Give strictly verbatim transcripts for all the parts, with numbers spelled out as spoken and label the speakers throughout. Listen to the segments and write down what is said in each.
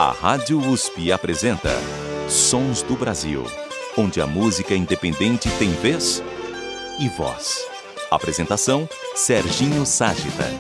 Speaker 1: A Rádio U S P apresenta Sons do Brasil, onde a música independente tem vez e voz. Apresentação, Serginho Ságita.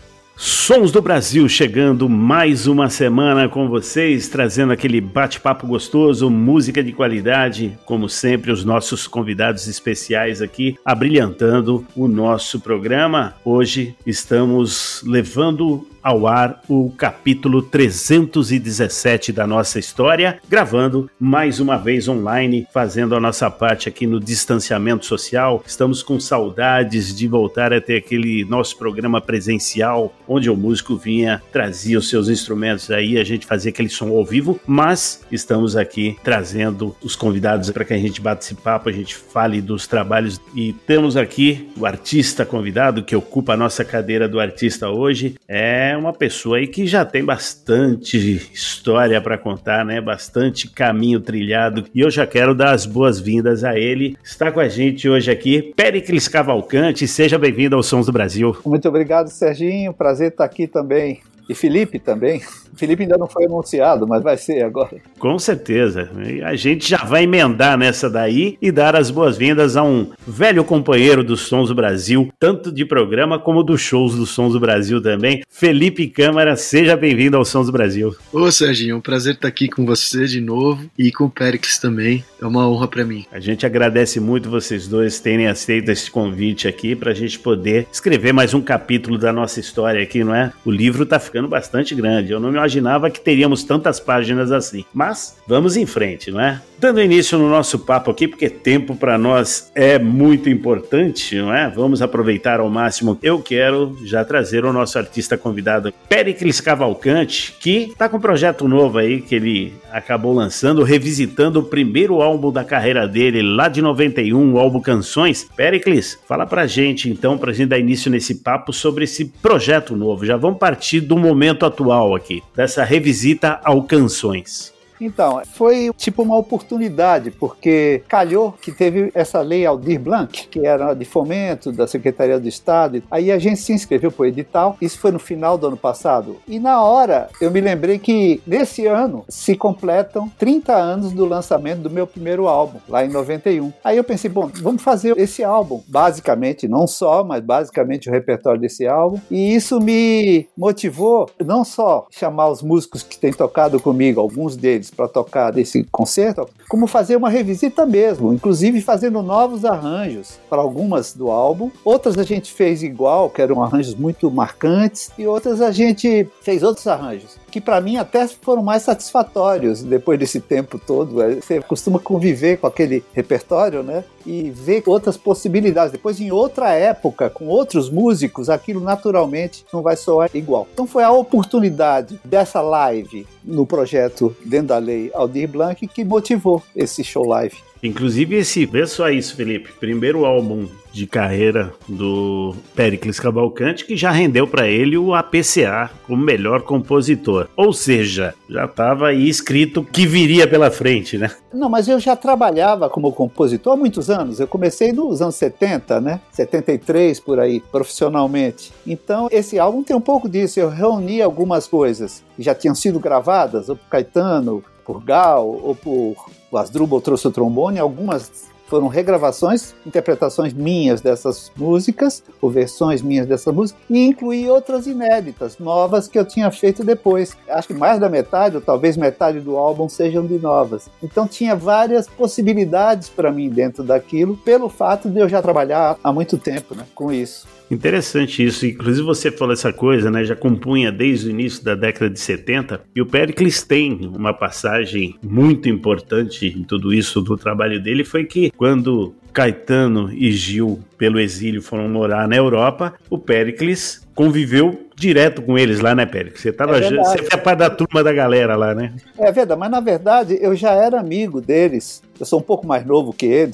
Speaker 2: Sons do Brasil chegando mais uma semana com vocês, trazendo aquele bate-papo gostoso, música de qualidade, como sempre os nossos convidados especiais aqui, abrilhantando o nosso programa. Hoje estamos levando ao ar o capítulo trezentos e dezessete da nossa história, gravando mais uma vez online, fazendo a nossa parte aqui no distanciamento social. Estamos com saudades de voltar a ter aquele nosso programa presencial, onde o músico vinha, trazia os seus instrumentos aí, a gente fazia aquele som ao vivo, mas estamos aqui trazendo os convidados para que a gente bata esse papo, a gente fale dos trabalhos, e temos aqui o artista convidado que ocupa a nossa cadeira do artista hoje. É uma pessoa aí que já tem bastante história para contar, né? Bastante caminho trilhado, e eu já quero dar as boas-vindas a ele. Está com a gente hoje aqui Péricles Cavalcante. Seja bem-vindo aos Sons do Brasil.
Speaker 3: Muito obrigado, Serginho, prazer estar aqui também. E Felipe também. Felipe ainda não foi anunciado, mas vai ser agora.
Speaker 2: Com certeza. A gente já vai emendar nessa daí e dar as boas-vindas a um velho companheiro dos Sons do Brasil, tanto de programa como dos shows dos Sons do Brasil também. Felipe Câmara, seja bem-vindo aos Sons do Brasil.
Speaker 4: Ô Serginho, é um prazer estar aqui com você de novo e com o Péricles também. É uma honra para mim.
Speaker 2: A gente agradece muito vocês dois terem aceito esse convite aqui para a gente poder escrever mais um capítulo da nossa história aqui, não é? O livro tá ficando bastante grande. Eu não me imaginava que teríamos tantas páginas assim. Mas vamos em frente, não é? Dando início no nosso papo aqui, porque tempo para nós é muito importante, não é? Vamos aproveitar ao máximo. Eu quero já trazer o nosso artista convidado, Péricles Cavalcante, que está com um projeto novo aí, que ele acabou lançando, revisitando o primeiro álbum da carreira dele, lá de noventa e um, o álbum Canções. Péricles, fala pra gente então, pra gente dar início nesse papo sobre esse projeto novo. Já vamos partir do momento atual aqui, dessa revisita ao Canções.
Speaker 3: Então, foi tipo uma oportunidade, porque calhou que teve essa lei Aldir Blanc, que era de fomento da Secretaria do Estado. Aí a gente se inscreveu para o edital, isso foi no final do ano passado. E na hora, eu me lembrei que nesse ano se completam trinta anos do lançamento do meu primeiro álbum, lá em noventa e um. Aí eu pensei, bom, vamos fazer esse álbum, basicamente, não só, mas basicamente o repertório desse álbum. E isso me motivou, não só chamar os músicos que têm tocado comigo, alguns deles, para tocar desse concerto, como fazer uma revisita mesmo, inclusive fazendo novos arranjos para algumas do álbum. Outras a gente fez igual, que eram arranjos muito marcantes, e outras a gente fez outros arranjos, que para mim até foram mais satisfatórios depois desse tempo todo. Você costuma conviver com aquele repertório, né? E ver outras possibilidades. Depois, em outra época, com outros músicos, aquilo naturalmente não vai soar igual. Então foi a oportunidade dessa live no projeto Dentro da Lei Aldir Blanc que motivou esse show live.
Speaker 2: Inclusive esse, vê só isso, Felipe, primeiro álbum de carreira do Péricles Cavalcante, que já rendeu para ele o A P C A como melhor compositor. Ou seja, já estava aí escrito que viria pela frente, né?
Speaker 3: Não, mas eu já trabalhava como compositor há muitos anos. Eu comecei nos anos setenta, né? setenta e três, por aí, profissionalmente. Então, esse álbum tem um pouco disso. Eu reuni algumas coisas que já tinham sido gravadas, ou por Caetano, por Gal, ou por o Asdrubal trouxe o trombone. Algumas foram regravações, interpretações minhas dessas músicas, ou versões minhas dessas músicas, e incluí outras inéditas, novas, que eu tinha feito depois. Acho que mais da metade, ou talvez metade do álbum, sejam de novas. Então tinha várias possibilidades para mim dentro daquilo, pelo fato de eu já trabalhar há muito tempo, né, com isso.
Speaker 2: Interessante isso, inclusive você falou essa coisa, né, já compunha desde o início da década de setenta, e o Péricles tem uma passagem muito importante em tudo isso do trabalho dele, foi que quando Caetano e Gil, pelo exílio, foram morar na Europa, o Péricles conviveu direto com eles lá, né, Péricles? Você, tava,
Speaker 3: é
Speaker 2: você foi parte da turma da galera lá, né?
Speaker 3: É verdade, mas na verdade eu já era amigo deles, eu sou um pouco mais novo que eles,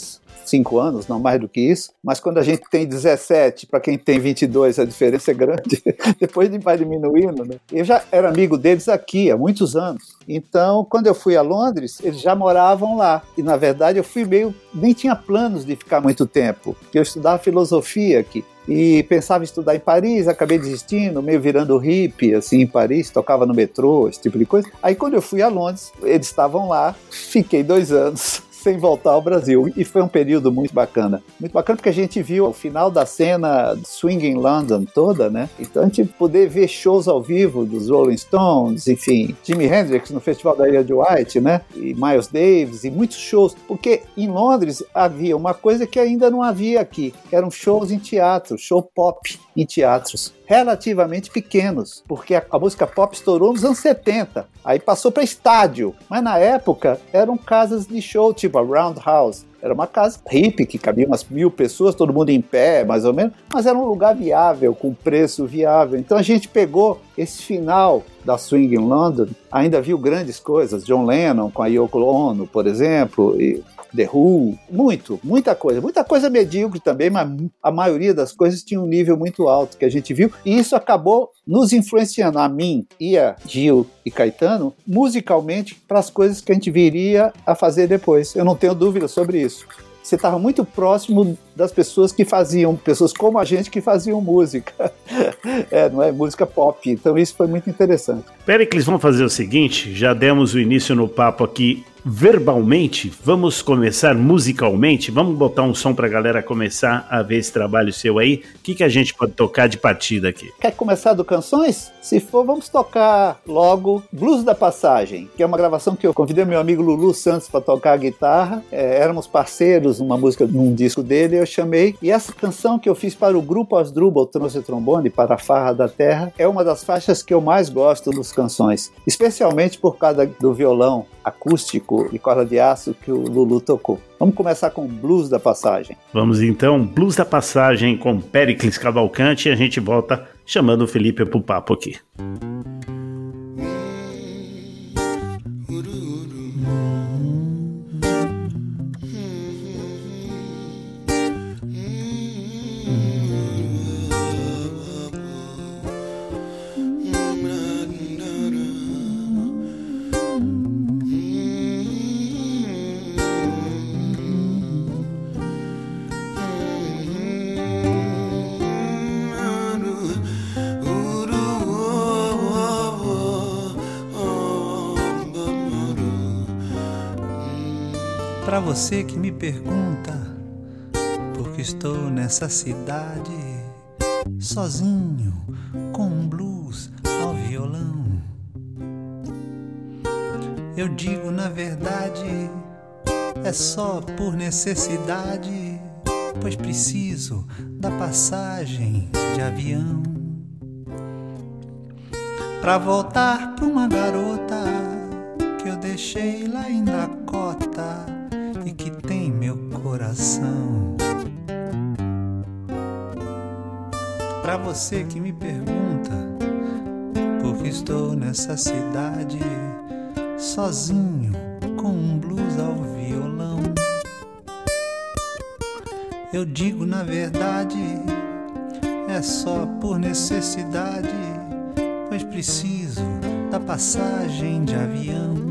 Speaker 3: cinco anos, não mais do que isso, mas quando a gente tem dezessete, para quem tem vinte e dois, a diferença é grande, depois vai diminuindo, né? Eu já era amigo deles aqui há muitos anos, então quando eu fui a Londres, eles já moravam lá, e na verdade eu fui meio, nem tinha planos de ficar muito tempo, porque eu estudava filosofia aqui, e pensava em estudar em Paris, acabei desistindo, meio virando hippie, assim, em Paris, tocava no metrô, esse tipo de coisa. Aí quando eu fui a Londres, eles estavam lá, fiquei dois anos sem voltar ao Brasil, e foi um período muito bacana. Muito bacana porque a gente viu o final da cena Swing in London toda, né? Então a gente poder ver shows ao vivo dos Rolling Stones, enfim, Jimi Hendrix no Festival da Ilha de White, né? E Miles Davis, e muitos shows, porque em Londres havia uma coisa que ainda não havia aqui, que eram shows em teatro, show pop em teatros, relativamente pequenos, porque a, a música pop estourou nos anos setenta, aí passou para estádio, mas na época eram casas de show, tipo a Roundhouse, era uma casa hippie que cabia umas mil pessoas, todo mundo em pé, mais ou menos, mas era um lugar viável, com preço viável. Então a gente pegou esse final da Swing in London, ainda viu grandes coisas, John Lennon com a Yoko Ono, por exemplo, e The Who, muito, muita coisa, muita coisa medíocre também, mas a maioria das coisas tinha um nível muito alto que a gente viu, e isso acabou nos influenciando, a mim e a Gil e Caetano, musicalmente, para as coisas que a gente viria a fazer depois. Eu não tenho dúvida sobre isso. Você estava muito próximo das pessoas que faziam, pessoas como a gente que faziam música, é, não é? Música pop, então isso foi muito interessante.
Speaker 2: Péricles, vamos fazer o seguinte, já demos o início no papo aqui verbalmente, vamos começar musicalmente, vamos botar um som pra galera começar a ver esse trabalho seu aí, o que, que a gente pode tocar de partida aqui?
Speaker 3: Quer começar do Canções? Se for, vamos tocar logo Blues da Passagem, que é uma gravação que eu convidei meu amigo Lulu Santos para tocar a guitarra, é, éramos parceiros numa música, num disco dele, eu chamei, e essa canção que eu fiz para o grupo Asdrubal Trouxe Trombone, para a Farra da Terra, é uma das faixas que eu mais gosto dos Canções, especialmente por causa do violão acústico e corda de aço que o Lulu tocou. Vamos começar com Blues da Passagem.
Speaker 2: Vamos então, Blues da Passagem com Péricles Cavalcante, e a gente volta chamando o Felipe pro papo aqui.
Speaker 5: Pra você que me pergunta por que estou nessa cidade sozinho com um blues ao violão, eu digo na verdade é só por necessidade, pois preciso da passagem de avião pra voltar pra uma garota que eu deixei lá em Dakota e que tem meu coração. Pra você que me pergunta por que estou nessa cidade sozinho com um blues ao violão, eu digo na verdade é só por necessidade, pois preciso da passagem de avião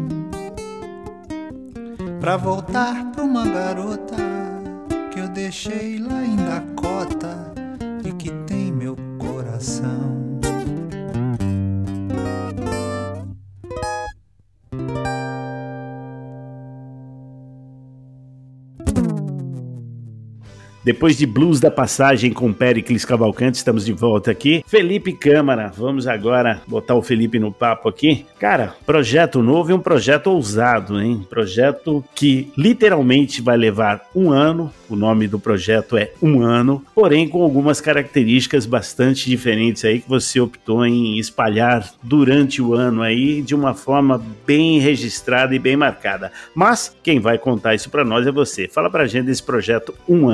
Speaker 5: pra voltar pra uma garota que eu deixei lá em Dakota e que tem meu coração.
Speaker 2: Depois de Blues da Passagem com Péricles Cavalcante, estamos de volta aqui. Felipe Câmara, vamos agora botar o Felipe no papo aqui. Cara, projeto novo e um projeto ousado, hein? Projeto que literalmente vai levar um ano, o nome do projeto é Um Ano, porém com algumas características bastante diferentes aí que você optou em espalhar durante o ano aí de uma forma bem registrada e bem marcada. Mas quem vai contar isso pra nós é você. Fala pra gente desse projeto Um Ano.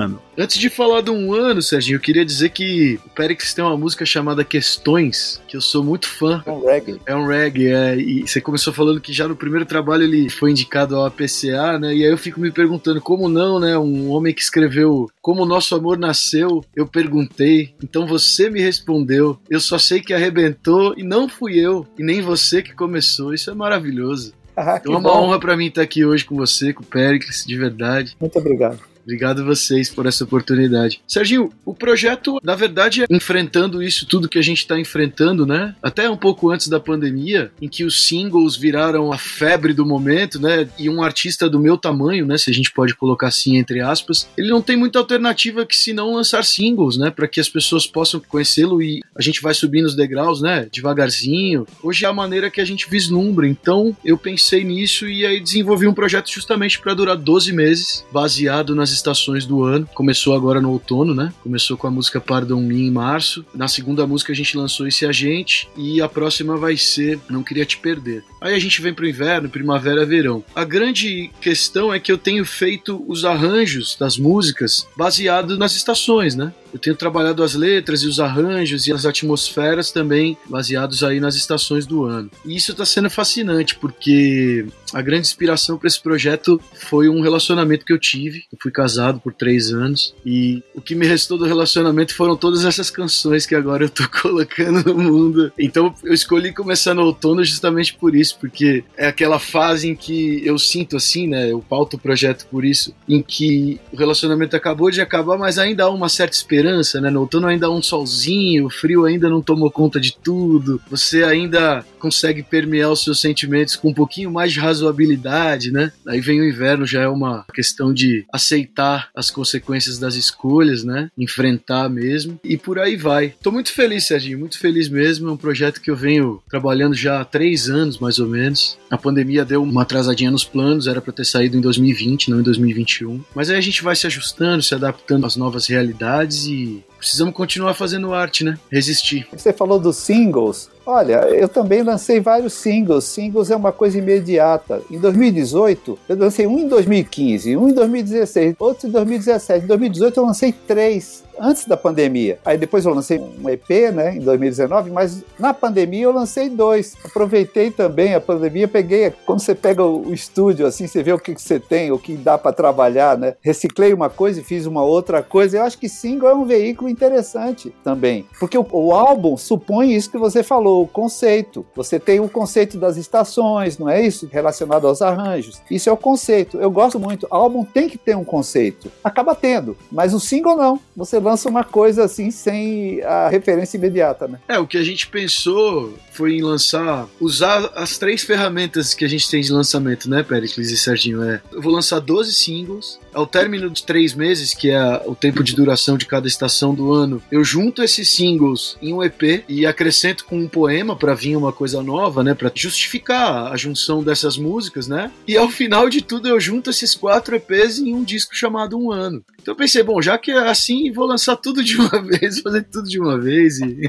Speaker 4: Antes de falar de um ano, Serginho, eu queria dizer que o Péricles tem uma música chamada Questões, que eu sou muito fã.
Speaker 3: É um reggae.
Speaker 4: É um reggae, é, e você começou falando que já no primeiro trabalho ele foi indicado ao A P C A, né? E aí eu fico me perguntando, como não, né? Um homem que escreveu Como o Nosso Amor Nasceu, eu perguntei, então você me respondeu, eu só sei que arrebentou e não fui eu, e nem você que começou. Isso é maravilhoso.
Speaker 3: Ah,
Speaker 4: é uma
Speaker 3: bom.
Speaker 4: honra pra mim estar aqui hoje com você, com o Péricles, de verdade.
Speaker 3: Muito obrigado.
Speaker 4: Obrigado a vocês por essa oportunidade. Serginho, o projeto, na verdade, é enfrentando isso tudo que a gente está enfrentando, né? Até um pouco antes da pandemia, em que os singles viraram a febre do momento, né? E um artista do meu tamanho, né? Se a gente pode colocar assim, entre aspas, ele não tem muita alternativa que se não lançar singles, né? Para que as pessoas possam conhecê-lo e a gente vai subindo os degraus, né? Devagarzinho. Hoje é a maneira que a gente vislumbra. Então, eu pensei nisso e aí desenvolvi um projeto justamente para durar doze meses, baseado nas estações do ano. Começou agora no outono, né? Começou com a música Pardon Me em março. Na segunda música a gente lançou Esse Agente e a próxima vai ser Não Queria Te Perder. Aí a gente vem pro inverno, primavera, verão. A grande questão é que eu tenho feito os arranjos das músicas baseado nas estações, né? Eu tenho trabalhado as letras e os arranjos e as atmosferas também baseados aí nas estações do ano. E isso está sendo fascinante, porque a grande inspiração para esse projeto foi um relacionamento que eu tive. Eu fui casado por três anos e o que me restou do relacionamento foram todas essas canções que agora eu tô colocando no mundo. Então eu escolhi começar no outono justamente por isso, porque é aquela fase em que eu sinto assim, né? Eu pauto o projeto por isso, em que o relacionamento acabou de acabar, mas ainda há uma certa esperança. Né? No outono ainda há um solzinho, o frio ainda não tomou conta de tudo, você ainda consegue permear os seus sentimentos com um pouquinho mais de razoabilidade, né? Aí vem o inverno, já é uma questão de aceitar as consequências das escolhas, né? Enfrentar mesmo, e por aí vai. Tô muito feliz, Serginho, muito feliz mesmo. É um projeto que eu venho trabalhando já há três anos, mais ou menos. A pandemia deu uma atrasadinha nos planos, era para ter saído em dois mil e vinte, não em dois mil e vinte e um. Mas aí a gente vai se ajustando, se adaptando às novas realidades e precisamos continuar fazendo arte, né? Resistir.
Speaker 3: Você falou dos singles. Olha, eu também lancei vários singles. Singles é uma coisa imediata. Em dois mil e dezoito, eu lancei um em dois mil e quinze, um em dois mil e dezesseis, outro em dois mil e dezessete. Em dois mil e dezoito eu lancei três, antes da pandemia. Aí depois eu lancei um E P, né, em dois mil e dezenove, mas na pandemia eu lancei dois. Aproveitei também a pandemia, peguei, quando você pega o estúdio, assim, você vê o que você tem, o que dá para trabalhar, né? Reciclei uma coisa e fiz uma outra coisa. Eu acho que single é um veículo interessante também, porque o, o álbum supõe isso que você falou, o conceito. Você tem o conceito das estações, não é isso? Relacionado aos arranjos. Isso é o conceito. Eu gosto muito. O álbum tem que ter um conceito. Acaba tendo, mas o single não. Você lança uma coisa assim sem a referência imediata, né?
Speaker 4: É, o que a gente pensou foi em lançar, usar as três ferramentas que a gente tem de lançamento, né, Péricles e Serginho? É, eu vou lançar doze singles, ao término de três meses, que é o tempo de duração de cada estação do ano, eu junto esses singles em um E P e acrescento com um poema para vir uma coisa nova, né, para justificar a junção dessas músicas, né? E ao final de tudo eu junto esses quatro E Ps em um disco chamado Um Ano. Então eu pensei, bom, já que é assim, vou lançar tudo de uma vez, fazer tudo de uma vez e,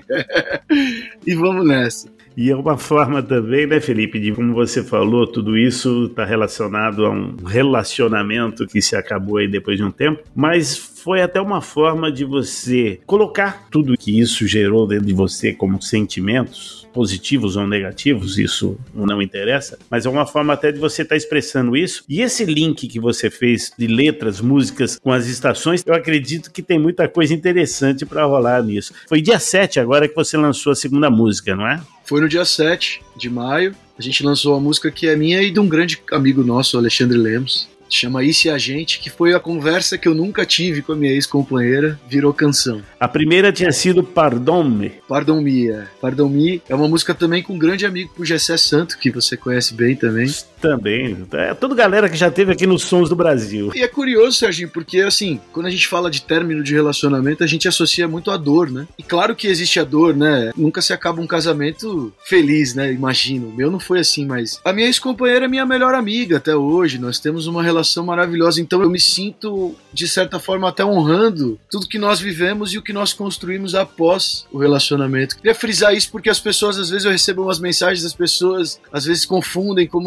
Speaker 4: e vamos nessa.
Speaker 2: E é uma forma também, né, Felipe, de como você falou, tudo isso está relacionado a um relacionamento que se acabou aí depois de um tempo, mas foi até uma forma de você colocar tudo que isso gerou dentro de você como sentimentos, positivos ou negativos, isso não interessa, mas é uma forma até de você estar tá expressando isso. E esse link que você fez de letras, músicas com as estações, eu acredito que tem muita coisa interessante para rolar nisso. Foi dia sete agora que você lançou a segunda música, não é?
Speaker 4: Foi no dia sete de maio, a gente lançou a música que é minha e de um grande amigo nosso, Alexandre Lemos. Chama Esse Agente, que foi a conversa que eu nunca tive com a minha ex-companheira, virou canção.
Speaker 2: A primeira tinha sido Pardon Me.
Speaker 4: Pardon Me, é. Pardon Me é uma música também com um grande amigo, o Gessé Santo, que você conhece bem também.
Speaker 2: Também. É toda galera que já teve aqui nos Sons do Brasil.
Speaker 4: E é curioso, Serginho, porque assim, quando a gente fala de término de relacionamento, a gente associa muito à dor, né? E claro que existe a dor, né? Nunca se acaba um casamento feliz, né? Imagino. O meu não foi assim, mas a minha ex-companheira é minha melhor amiga até hoje. Nós temos uma relação relação maravilhosa, então eu me sinto de certa forma até honrando tudo que nós vivemos e o que nós construímos após o relacionamento. Queria frisar isso porque as pessoas, às vezes eu recebo umas mensagens das pessoas, às vezes confundem como se eu tivesse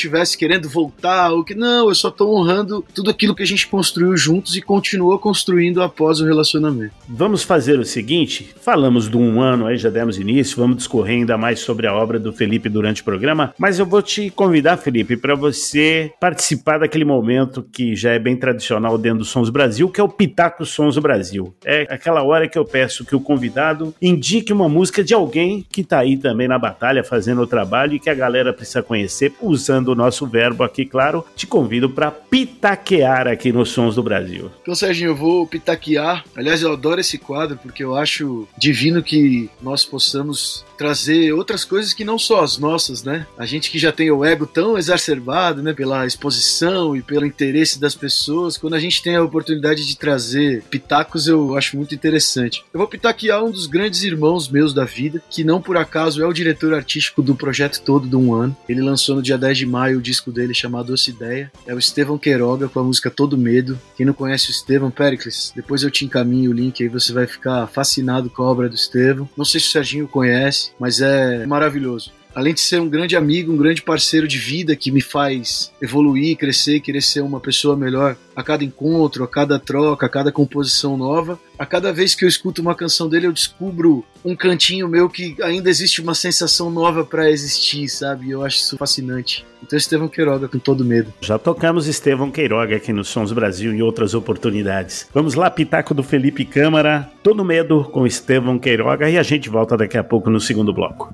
Speaker 4: estivesse querendo voltar, ou que não, eu só tô honrando tudo aquilo que a gente construiu juntos e continuou construindo após o relacionamento.
Speaker 2: Vamos fazer o seguinte, falamos de um ano aí, já demos início, vamos discorrer ainda mais sobre a obra do Felipe durante o programa, mas eu vou te convidar, Felipe, para você participar daquele momento que já é bem tradicional dentro do Sons do Brasil, que é o Pitaco Sons do Brasil. É aquela hora que eu peço que o convidado indique uma música de alguém que tá aí também na batalha, fazendo o trabalho e que a galera precisa conhecer, usando o nosso verbo aqui, claro. Te convido para pitaquear aqui nos Sons do Brasil.
Speaker 4: Então, Serginho, eu vou pitaquear. Aliás, eu adoro esse quadro porque eu acho divino que nós possamos trazer outras coisas que não só as nossas, né? A gente que já tem o ego tão exacerbado, né, pela exposição e pelo interesse das pessoas, quando a gente tem a oportunidade de trazer pitacos, eu acho muito interessante. Eu vou pitaquear um dos grandes irmãos meus da vida, que não por acaso é o diretor artístico do projeto todo do Um Ano. Ele lançou no dia dez de maio o disco dele chamado Doce Ideia. É o Estevão Queiroga com a música Todo Medo. Quem não conhece o Estevão, Péricles, depois eu te encaminho o link aí, você vai ficar fascinado com a obra do Estevão. Não sei se o Serginho conhece, mas é maravilhoso. Além de ser um grande amigo, um grande parceiro de vida que me faz evoluir, crescer e querer ser uma pessoa melhor a cada encontro, a cada troca, a cada composição nova. A cada vez que eu escuto uma canção dele, eu descubro um cantinho meu que ainda existe uma sensação nova para existir, sabe? Eu acho isso fascinante. Então, Estevão Queiroga com Todo Medo.
Speaker 2: Já tocamos Estevão Queiroga aqui no Sons Brasil e outras oportunidades. Vamos lá, pitaco do Felipe Câmara, Todo Medo com Estevão Queiroga, e a gente volta daqui a pouco no segundo bloco.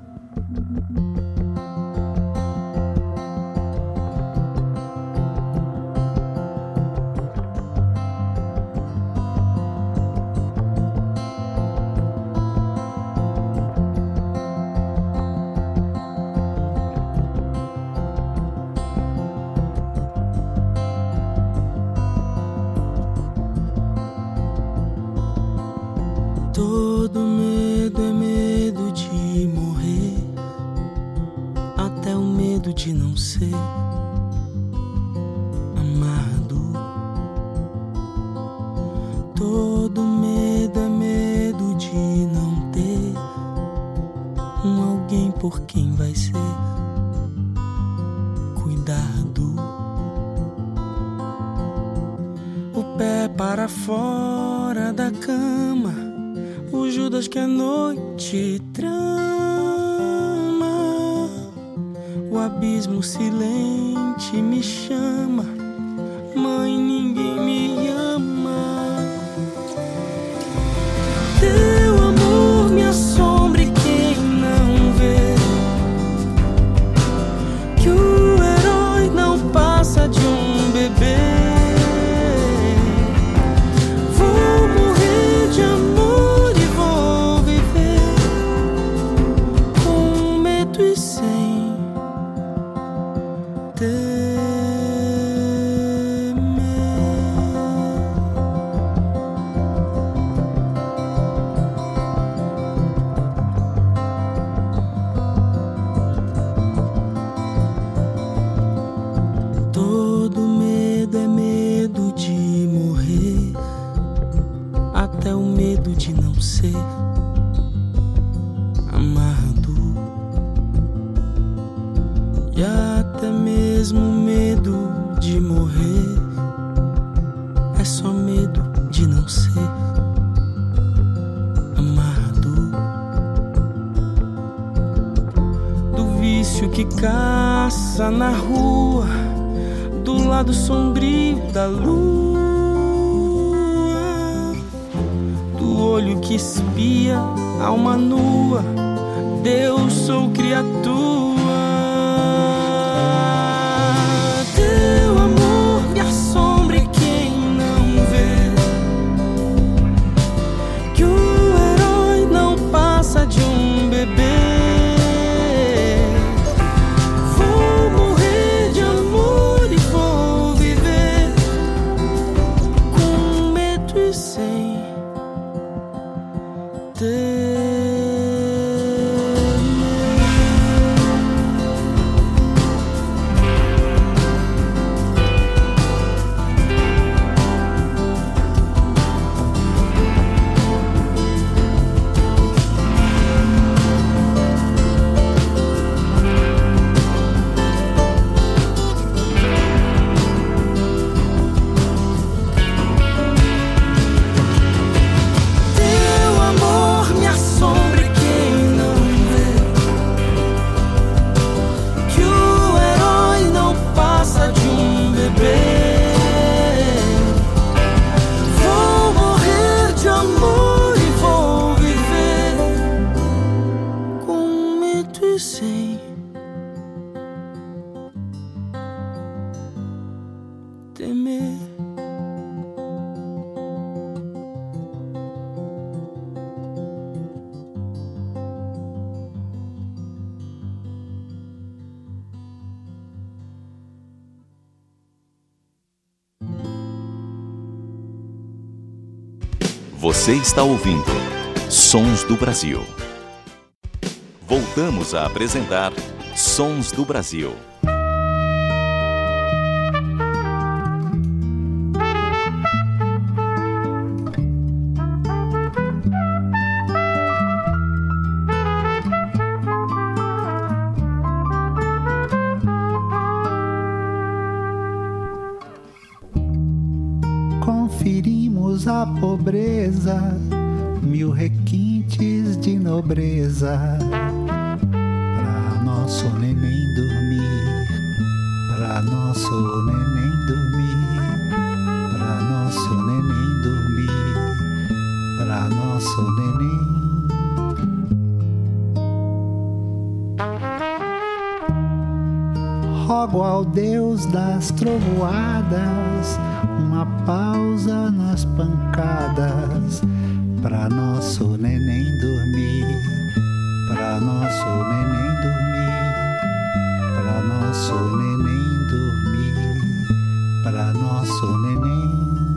Speaker 6: Todo medo é medo de morrer, até o medo de não ser amado. Todo medo é medo de não ter um alguém por quem vai ser cuidado. O pé para fora da cama, o Judas que a noite trama, o abismo silente me chama, mãe, ninguém me ama. Teu amor me assombre quem não vê que o herói não passa de um bebê. Vou morrer de amor e sem temer. Todo medo é medo de morrer, até o medo de não ser amado. E até mesmo medo de morrer é só medo de não ser amado. Do vício que caça na rua, do lado sombrio da lua, do olho que espia alma nua, Deus, sou criatura. Teu amor me assombre quem não vê que o herói não passa de um bebê. Vou morrer de amor e vou viver com medo e sem ter. vive sem temer.
Speaker 1: Você está ouvindo Sons do Brasil. Voltamos a apresentar Sons do Brasil.
Speaker 5: Conferimos a pobreza, mil requintes de nobreza, pra nosso neném dormir, pra nosso neném dormir, pra nosso neném dormir, pra nosso neném. Rogo ao Deus das trovoadas uma pausa nas pancadas, pra nosso neném dormir, pra nosso neném dormir, pra nosso neném dormir, pra nosso neném.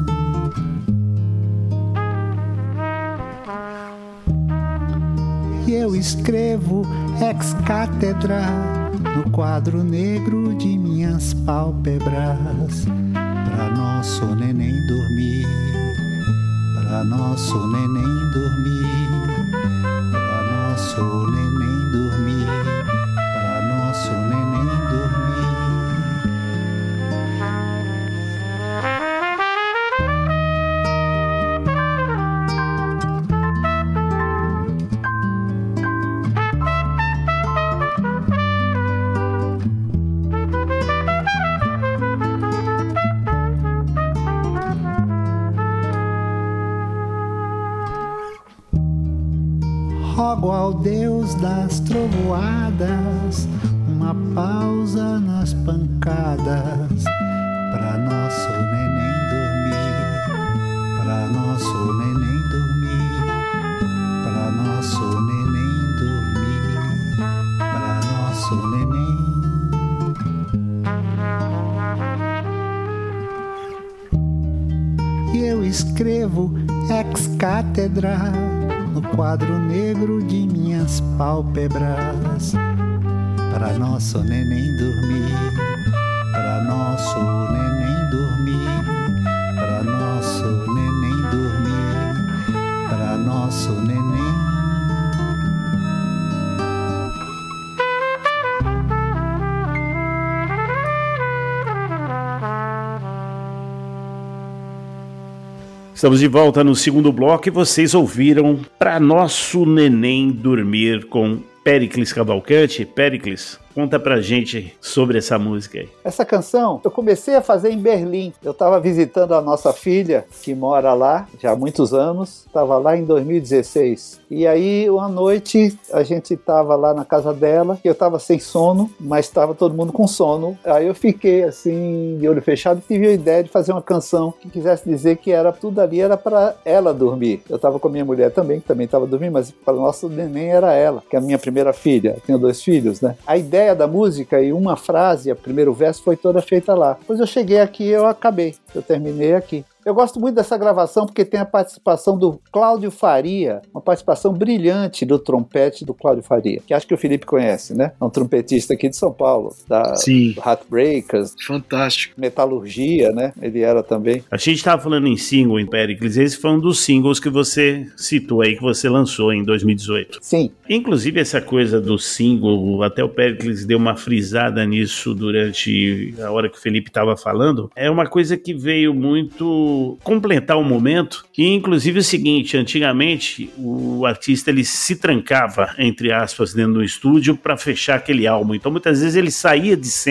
Speaker 5: E eu escrevo ex cátedra no quadro negro de minhas pálpebras, pra nosso neném dormir, pra nosso neném dormir, pra nosso neném dormir, pra nosso neném dormir. Rogo ao Deus das trovoadas uma pausa nas pancadas, pra nosso neném dormir, pra nosso neném dormir, pra nosso neném dormir, pra nosso neném. E eu escrevo ex cátedra no quadro negro de minhas pálpebras, para nosso neném dormir, para nosso neném dormir, para nosso neném dormir, para nosso neném.
Speaker 2: Estamos de volta no segundo bloco e vocês ouviram Pra Nosso Neném Dormir com Péricles Cavalcante. Péricles, conta pra gente sobre essa música aí.
Speaker 3: Essa canção eu comecei a fazer em Berlim. Eu estava visitando a nossa filha, que mora lá já há muitos anos. Estava lá em dois mil e dezesseis. E aí, uma noite, a gente estava lá na casa dela. Eu estava sem sono, mas estava todo mundo com sono. Aí eu fiquei assim, de olho fechado, e tive a ideia de fazer uma canção que quisesse dizer que era tudo ali era para ela dormir. Eu estava com a minha mulher também, que também estava dormindo, mas para o nosso neném era ela, que é a minha primeira filha. Eu tenho dois filhos, né? A ideia da música e uma frase, o primeiro verso, foi toda feita lá. Depois eu cheguei aqui e eu acabei. Eu terminei aqui. Eu gosto muito dessa gravação porque tem a participação do Cláudio Faria, uma participação brilhante do trompete do Cláudio Faria, que acho que o Felipe conhece, né? É um trompetista aqui de São Paulo, da
Speaker 4: Sim.
Speaker 3: Heartbreakers.
Speaker 4: Fantástico.
Speaker 3: Metalurgia, né? Ele era também.
Speaker 2: A gente estava falando em single, em Péricles. Esse foi um dos singles que você citou aí, que você lançou em dois mil e dezoito.
Speaker 3: Sim.
Speaker 2: Inclusive, essa coisa do single, até o Péricles deu uma frisada nisso durante a hora que o Felipe estava falando, é uma coisa que veio muito completar o momento. E inclusive é o seguinte, antigamente o artista ele se trancava, entre aspas, dentro do estúdio para fechar aquele álbum. Então muitas vezes ele saía de cena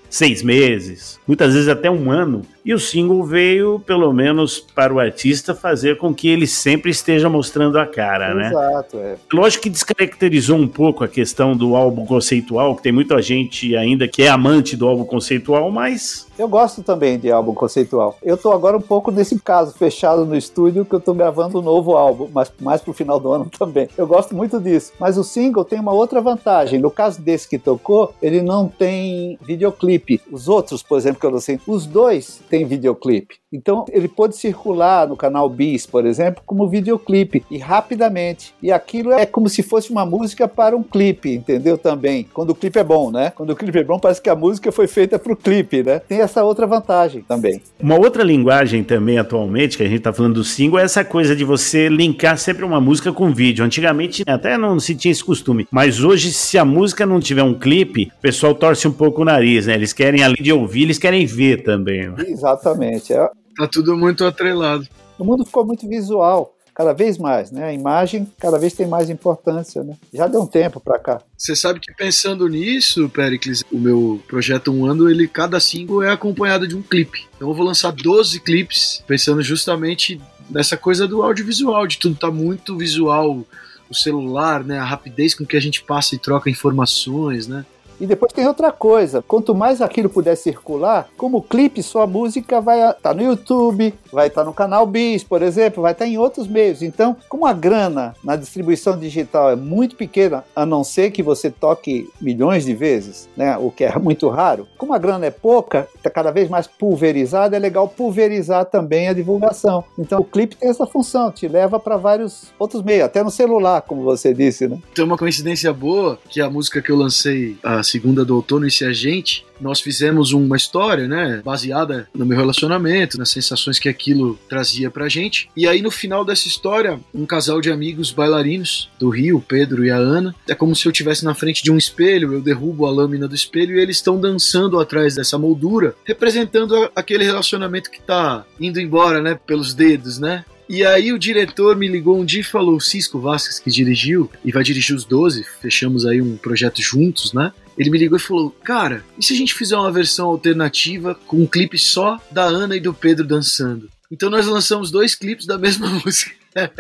Speaker 2: seis meses, muitas vezes até um ano. E o single veio, pelo menos, para o artista fazer com que ele sempre esteja mostrando a cara, né?
Speaker 3: Exato, é.
Speaker 2: Lógico que descaracterizou um pouco a questão do álbum conceitual, que tem muita gente ainda que é amante do álbum conceitual, mas...
Speaker 3: Eu gosto também de álbum conceitual. Eu tô agora um pouco nesse caso, fechado no estúdio, que eu tô gravando um novo álbum, mas mais pro final do ano também. Eu gosto muito disso. Mas o single tem uma outra vantagem. No caso desse que tocou, ele não tem videoclipe. Os outros, por exemplo, que eu não sei, os dois têm videoclipe. Então, ele pode circular no canal Bis, por exemplo, como videoclipe, e rapidamente. E aquilo é como se fosse uma música para um clipe, entendeu? Também. Quando o clipe é bom, né? Quando o clipe é bom, parece que a música foi feita para o clipe, né? Tem essa outra vantagem também.
Speaker 2: Uma outra linguagem também atualmente, que a gente tá falando do single, é essa coisa de você linkar sempre uma música com vídeo. Antigamente até não se tinha esse costume, mas hoje, se a música não tiver um clipe, o pessoal torce um pouco o nariz, né? Eles querem, além de ouvir, eles querem ver também.
Speaker 3: Exatamente. É.
Speaker 4: Tá tudo muito atrelado.
Speaker 3: O mundo ficou muito visual, cada vez mais, né? A imagem cada vez tem mais importância, né? Já deu um tempo pra cá.
Speaker 4: Você sabe que pensando nisso, Péricles, o meu projeto Um Ano, ele, cada single é acompanhado de um clipe. Então eu vou lançar doze clipes, pensando justamente nessa coisa do audiovisual, de tudo tá muito visual, o celular, né? A rapidez com que a gente passa e troca informações, né?
Speaker 3: E depois tem outra coisa, quanto mais aquilo puder circular, como clipe, sua música vai estar no YouTube, vai estar no canal Bis, por exemplo, vai estar em outros meios. Então, como a grana na distribuição digital é muito pequena, a não ser que você toque milhões de vezes, né, o que é muito raro, como a grana é pouca, está cada vez mais pulverizada, é legal pulverizar também a divulgação. Então, o clipe tem essa função, te leva para vários outros meios, até no celular, como você disse, né?
Speaker 4: Tem uma coincidência boa, que a música que eu lancei, a Segunda do Outono e Se a Gente, nós fizemos uma história, né, baseada no meu relacionamento, nas sensações que aquilo trazia pra gente. E aí no final dessa história, um casal de amigos bailarinos do Rio, o Pedro e a Ana, é como se eu estivesse na frente de um espelho, eu derrubo a lâmina do espelho e eles estão dançando atrás dessa moldura, representando aquele relacionamento que tá indo embora, né, pelos dedos, né? E aí o diretor me ligou um dia e falou, o Cisco Vasquez, que dirigiu, e vai dirigir os doze, fechamos aí um projeto juntos, né? Ele me ligou e falou, cara, e se a gente fizer uma versão alternativa com um clipe só da Ana e do Pedro dançando? Então nós lançamos dois clipes da mesma música.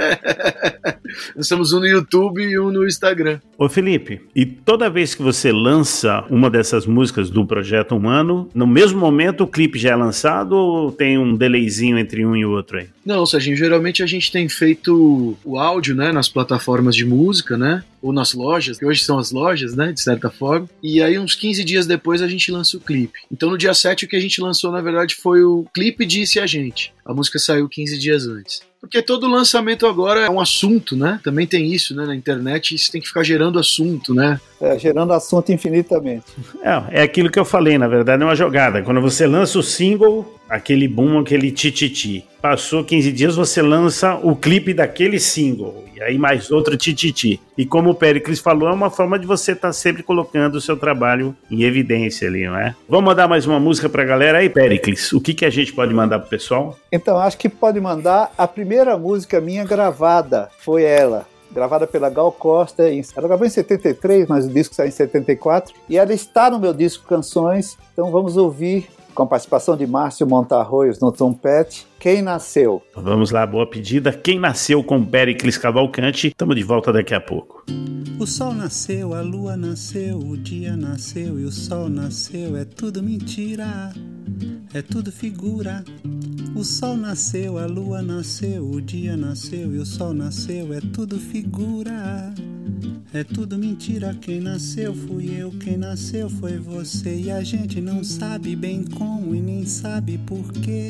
Speaker 4: Lançamos um no YouTube e um no Instagram.
Speaker 2: Ô Felipe, e toda vez que você lança uma dessas músicas do Projeto Um Ano, no mesmo momento o clipe já é lançado ou tem um delayzinho entre um e o outro aí?
Speaker 4: Não, Serginho, geralmente a gente tem feito o áudio, né, nas plataformas de música, né, ou nas lojas, que hoje são as lojas, né, de certa forma, e aí uns quinze dias depois a gente lança o clipe. Então no dia sete o que a gente lançou, na verdade, foi o clipe de Se a Gente. A música saiu quinze dias antes. Porque todo lançamento agora é um assunto, né? Também tem isso, né? Na internet, você tem que ficar gerando assunto, né?
Speaker 3: É, gerando assunto infinitamente.
Speaker 2: É, é aquilo que eu falei, na verdade, é uma jogada. Quando você lança o single, aquele boom, aquele tititi. Passou quinze dias, você lança o clipe daquele single. E aí mais outro tititi. E como o Péricles falou, é uma forma de você estar tá sempre colocando o seu trabalho em evidência ali, não é? Vamos mandar mais uma música pra galera aí, Péricles. O que, que a gente pode mandar pro pessoal?
Speaker 3: Então, acho que pode mandar a primeira música minha gravada. Foi ela. Gravada pela Gal Costa. Ela gravou em setenta e três, mas o disco saiu em setenta e quatro. E ela está no meu disco Canções. Então vamos ouvir, com a participação de Márcio Montarroios no trompete, Quem Nasceu.
Speaker 2: Vamos lá, boa pedida. Quem Nasceu com Péricles Cavalcante. Estamos de volta daqui a pouco.
Speaker 5: O sol nasceu, a lua nasceu, o dia nasceu e o sol nasceu. É tudo mentira, é tudo figura. O sol nasceu, a lua nasceu, o dia nasceu e o sol nasceu. É tudo figura, é tudo mentira. Quem nasceu fui eu, quem nasceu foi você. E a gente não sabe bem como e nem sabe por quê.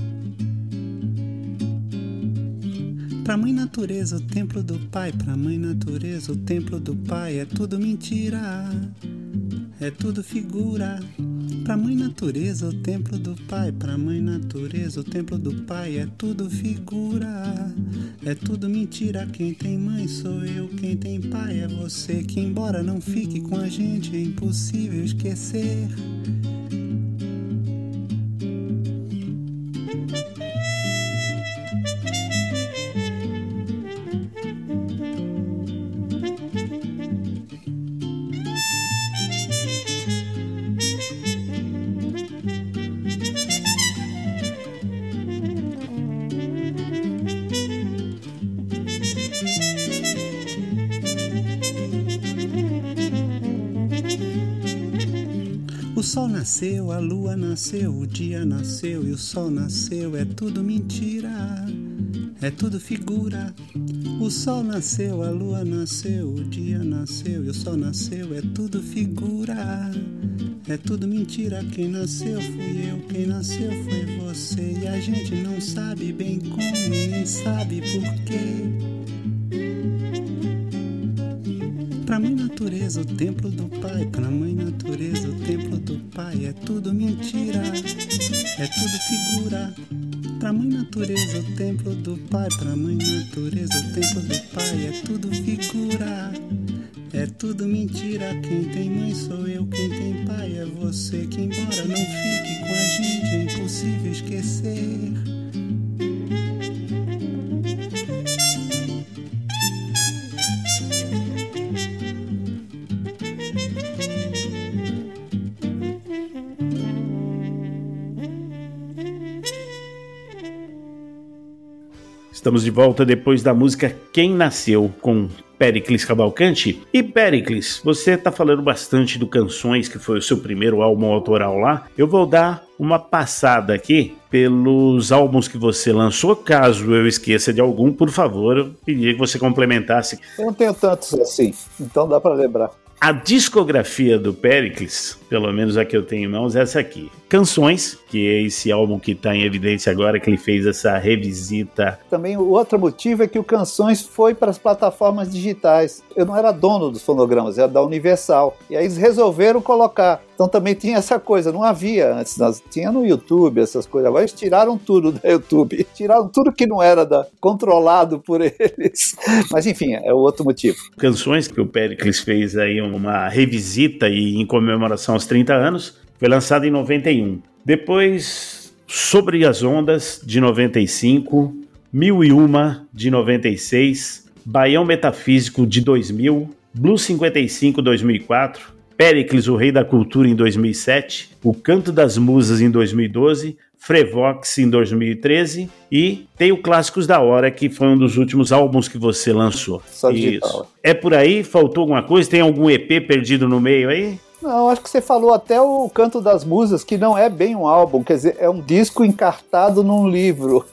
Speaker 5: Pra mãe natureza, o templo do pai. Pra mãe natureza, o templo do pai. É tudo mentira, é tudo figura. Pra mãe natureza, o templo do pai. Pra mãe natureza, o templo do pai. É tudo figura, é tudo mentira. Quem tem mãe sou eu, quem tem pai é você. Que embora não fique com a gente, é impossível esquecer. O sol nasceu, a lua nasceu, o dia nasceu e o sol nasceu. É tudo mentira, é tudo figura. O sol nasceu, a lua nasceu, o dia nasceu e o sol nasceu. É tudo figura, é tudo mentira. Quem nasceu fui eu, quem nasceu foi você. E a gente não sabe bem como e nem sabe por quê. Pra mãe natureza, o templo do pai. Pra mãe natureza, o templo do pai. É tudo mentira, é tudo figura. Pra mãe natureza, o templo do pai. Pra mãe natureza, o templo do pai. É tudo figura, é tudo mentira. Quem tem mãe sou eu, quem tem pai é você. Que embora não fique com a gente, é impossível esquecer.
Speaker 2: Estamos de volta depois da música Quem Nasceu, com Péricles Cavalcante. E Péricles, você está falando bastante do Canções, que foi o seu primeiro álbum autoral lá. Eu vou dar uma passada aqui pelos álbuns que você lançou. Caso eu esqueça de algum, por favor, eu pediria que você complementasse.
Speaker 3: Eu não tenho tantos assim, então dá para lembrar.
Speaker 2: A discografia do Péricles, pelo menos a que eu tenho em mãos, é essa aqui. Canções, que é esse álbum que está em evidência agora, que ele fez essa revisita.
Speaker 3: Também o outro motivo é que o Canções foi para as plataformas digitais. Eu não era dono dos fonogramas, era da Universal. E aí eles resolveram colocar. Então também tinha essa coisa, não havia antes, nós, tinha no YouTube essas coisas. Agora eles tiraram tudo da YouTube, tiraram tudo que não era da, controlado por eles. Mas enfim, é o outro motivo.
Speaker 2: Canções, que o Péricles fez aí uma revisita e em comemoração aos trinta anos, foi lançado em noventa e um. Depois, Sobre as Ondas, de noventa e cinco, Mil e Uma, de noventa e seis, Baião Metafísico, de dois mil, Blues cinquenta e cinco, dois mil e quatro, Péricles, o Rei da Cultura, em dois mil e sete, O Canto das Musas, em dois mil e doze, Frevox, em dois mil e treze, e tem o Clássicos da Hora, que foi um dos últimos álbuns que você lançou.
Speaker 3: Só digital.
Speaker 2: Isso. É por aí? Faltou alguma coisa? Tem algum E P perdido no meio aí?
Speaker 3: Não, acho que você falou até o Canto das Musas, que não é bem um álbum, quer dizer, é um disco encartado num livro.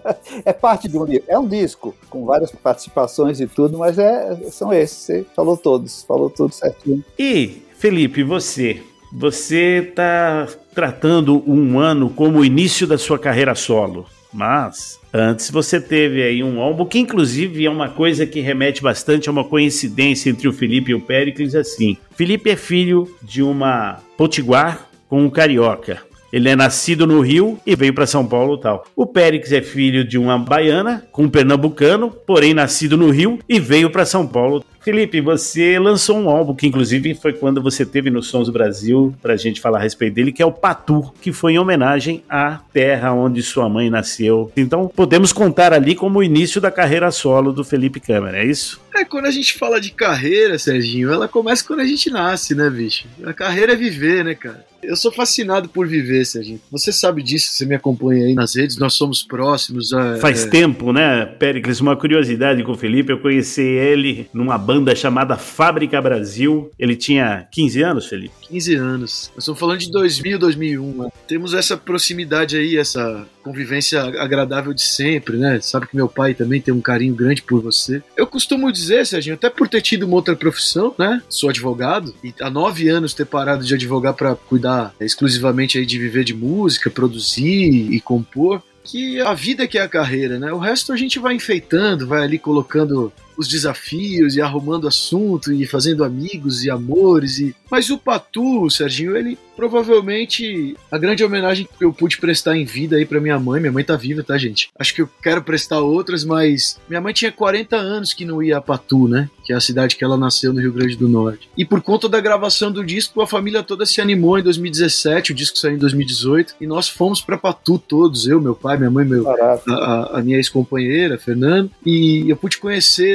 Speaker 3: É parte de um livro, é um disco, com várias participações e tudo, mas é, são esses, você falou todos, falou tudo certinho.
Speaker 2: E, Felipe, você... Você está tratando um ano como o início da sua carreira solo, mas antes você teve aí um álbum que inclusive é uma coisa que remete bastante a uma coincidência entre o Felipe e o Péricles, assim. Felipe é filho de uma potiguar com um carioca. Ele é nascido no Rio e veio para São Paulo e tal. O Péricles é filho de uma baiana com um pernambucano, porém nascido no Rio e veio para São Paulo. Felipe, você lançou um álbum que inclusive foi quando você teve no Sons do Brasil, pra gente falar a respeito dele, que é o Patu, que foi em homenagem à terra onde sua mãe nasceu. Então podemos contar ali como o início da carreira solo do Felipe Câmara, é isso?
Speaker 4: É, quando a gente fala de carreira, Serginho, ela começa quando a gente nasce, né, bicho? A carreira é viver, né, cara? Eu sou fascinado por viver, Serginho. Você sabe disso, você me acompanha aí nas redes, nós somos próximos. É,
Speaker 2: Faz
Speaker 4: é... tempo,
Speaker 2: né, Péricles? Uma curiosidade com o Felipe, eu conheci ele numa banda chamada Fábrica Brasil. Ele tinha quinze anos, Felipe?
Speaker 4: quinze anos. Nós estamos falando de dois mil, dois mil e um. Né? Temos essa proximidade aí, essa convivência agradável de sempre, né? Sabe que meu pai também tem um carinho grande por você. Eu costumo dizer, Serginho, até por ter tido uma outra profissão, né? Sou advogado e há nove anos ter parado de advogar para cuidar exclusivamente aí de viver de música, produzir e compor, que a vida que é a carreira, né? O resto a gente vai enfeitando, vai ali colocando os desafios e arrumando assunto e fazendo amigos e amores. E... Mas o Patu, Serginho, ele provavelmente a grande homenagem que eu pude prestar em vida aí pra minha mãe. Minha mãe tá viva, tá, gente? Acho que eu quero prestar outras, mas minha mãe tinha quarenta anos que não ia a Patu, né? Que é a cidade que ela nasceu no Rio Grande do Norte. E por conta da gravação do disco, a família toda se animou em dois mil e dezessete, o disco saiu em dois mil e dezoito, e nós fomos pra Patu todos, eu, meu pai, minha mãe, meu, a, a, a minha ex-companheira, Fernando, e eu pude conhecer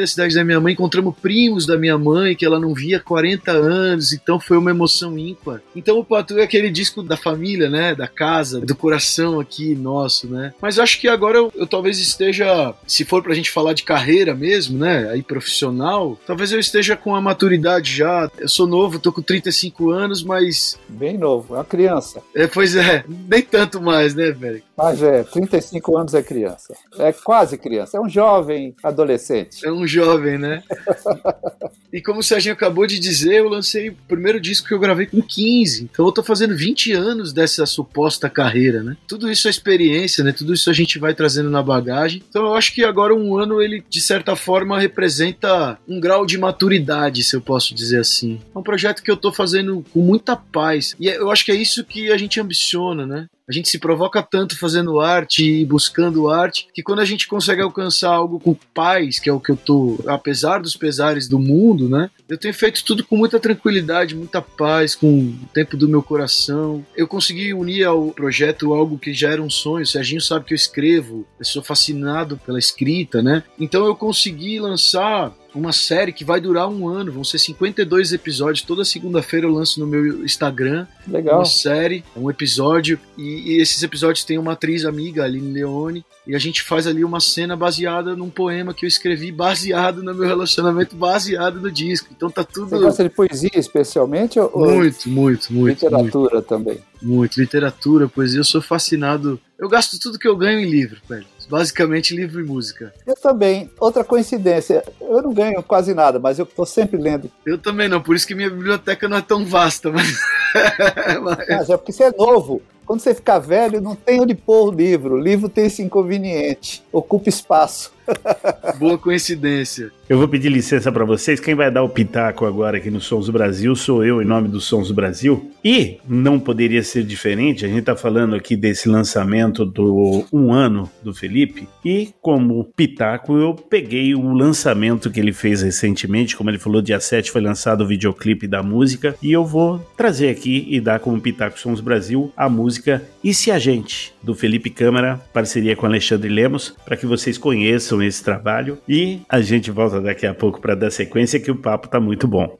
Speaker 4: a cidade da minha mãe, encontramos primos da minha mãe que ela não via há quarenta anos, então foi uma emoção ímpar. Então o Patrulha é aquele disco da família, né, da casa, do coração aqui nosso, né. Mas eu acho que agora eu, eu talvez esteja, se for pra gente falar de carreira mesmo, né, aí profissional, talvez eu esteja com a maturidade já. Eu sou novo, tô com trinta e cinco anos, mas...
Speaker 3: Bem novo, é uma criança.
Speaker 4: É, pois é, nem tanto mais, né, velho?
Speaker 3: Mas é, trinta e cinco anos é criança. É quase criança, é um jovem adolescente.
Speaker 4: É um jovem, né? E como o Serginho acabou de dizer, eu lancei o primeiro disco que eu gravei com quinze. Então eu tô fazendo vinte anos dessa suposta carreira, né? Tudo isso é experiência, né? Tudo isso a gente vai trazendo na bagagem. Então eu acho que agora um ano, ele, de certa forma, representa um grau de maturidade, se eu posso dizer assim. É um projeto que eu tô fazendo com muita paz. E eu acho que é isso que a gente ambiciona, né? A gente se provoca tanto fazendo arte e buscando arte, que quando a gente consegue alcançar algo com paz, que é o que eu tô, apesar dos pesares do mundo, né? Eu tenho feito tudo com muita tranquilidade, muita paz, com o tempo do meu coração. Eu consegui unir ao projeto algo que já era um sonho. O Serginho sabe que eu escrevo, eu sou fascinado pela escrita, né? Então eu consegui lançar uma série que vai durar um ano, vão ser cinquenta e dois episódios, toda segunda-feira eu lanço no meu Instagram.
Speaker 3: Legal.
Speaker 4: Uma série, um episódio, e, e esses episódios tem uma atriz amiga, Aline Leone, e a gente faz ali uma cena baseada num poema que eu escrevi, baseado no meu relacionamento, baseado no disco. Então tá tudo...
Speaker 3: Você gosta de poesia especialmente? Ou
Speaker 4: muito, muito, muito.
Speaker 3: Literatura
Speaker 4: muito.
Speaker 3: também?
Speaker 4: Muito, literatura, poesia, eu sou fascinado. Eu gasto tudo que eu ganho em livro, velho. Basicamente livro e música.
Speaker 3: Eu também. Outra coincidência, eu não ganho quase nada, mas eu estou sempre lendo.
Speaker 4: Eu também não, por isso que minha biblioteca não é tão vasta, mas...
Speaker 3: mas é porque você é novo. Quando você ficar velho, não tem onde pôr o livro. O livro tem esse inconveniente, ocupa espaço.
Speaker 4: Boa coincidência.
Speaker 2: Eu vou pedir licença para vocês. Quem vai dar o pitaco agora aqui no Sons do Brasil sou eu, em nome do Sons do Brasil. E não poderia ser diferente, a gente está falando aqui desse lançamento do Um Ano do Felipe. E como pitaco, eu peguei o lançamento que ele fez recentemente. Como ele falou, dia sete foi lançado o videoclipe da música. E eu vou trazer aqui e dar como pitaco Sons do Brasil a música E Se a Gente, do Felipe Câmara, parceria com Alexandre Lemos, para que vocês conheçam esse trabalho. E a gente volta daqui a pouco para dar sequência, que o papo tá muito bom.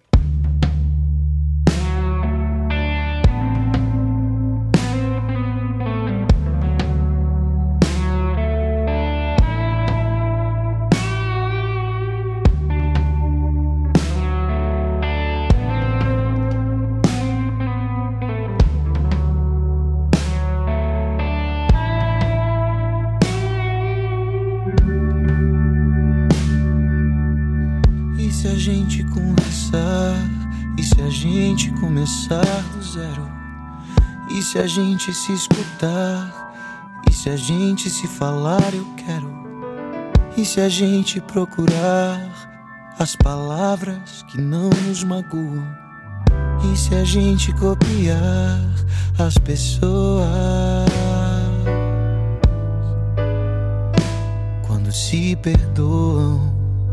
Speaker 6: Começar do zero. E se a gente se escutar? E se a gente se falar eu quero? E se a gente procurar as palavras que não nos magoam? E se a gente copiar as pessoas quando se perdoam?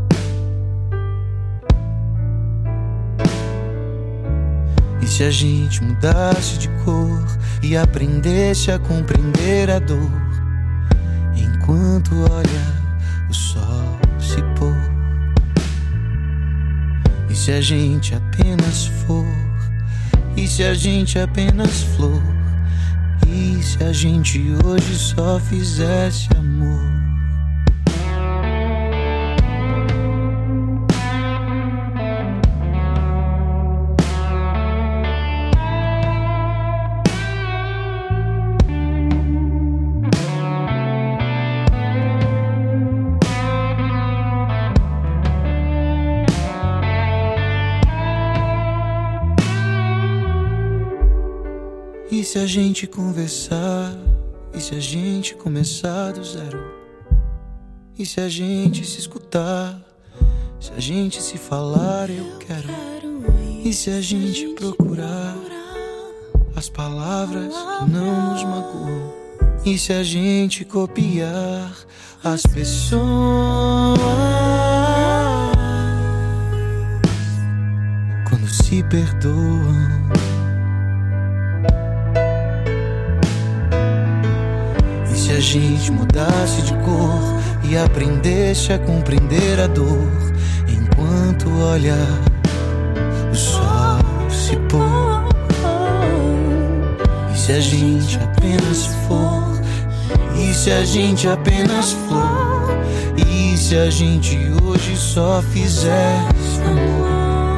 Speaker 6: E se a gente mudasse de cor e aprendesse a compreender a dor, enquanto olha o sol se pôr? E se a gente apenas for? E se a gente apenas flor? E se a gente hoje só fizesse amor? E se a gente conversar? E se a gente começar do zero? E se a gente se escutar? Se a gente se falar eu quero? E se a gente procurar as palavras que não nos magoam? E se a gente copiar as pessoas quando se perdoam? Se a gente mudasse de cor e aprendesse a compreender a dor, enquanto olha o sol se pôr. E se a gente apenas for? E se a gente apenas for? E se a gente hoje só fizesse amor?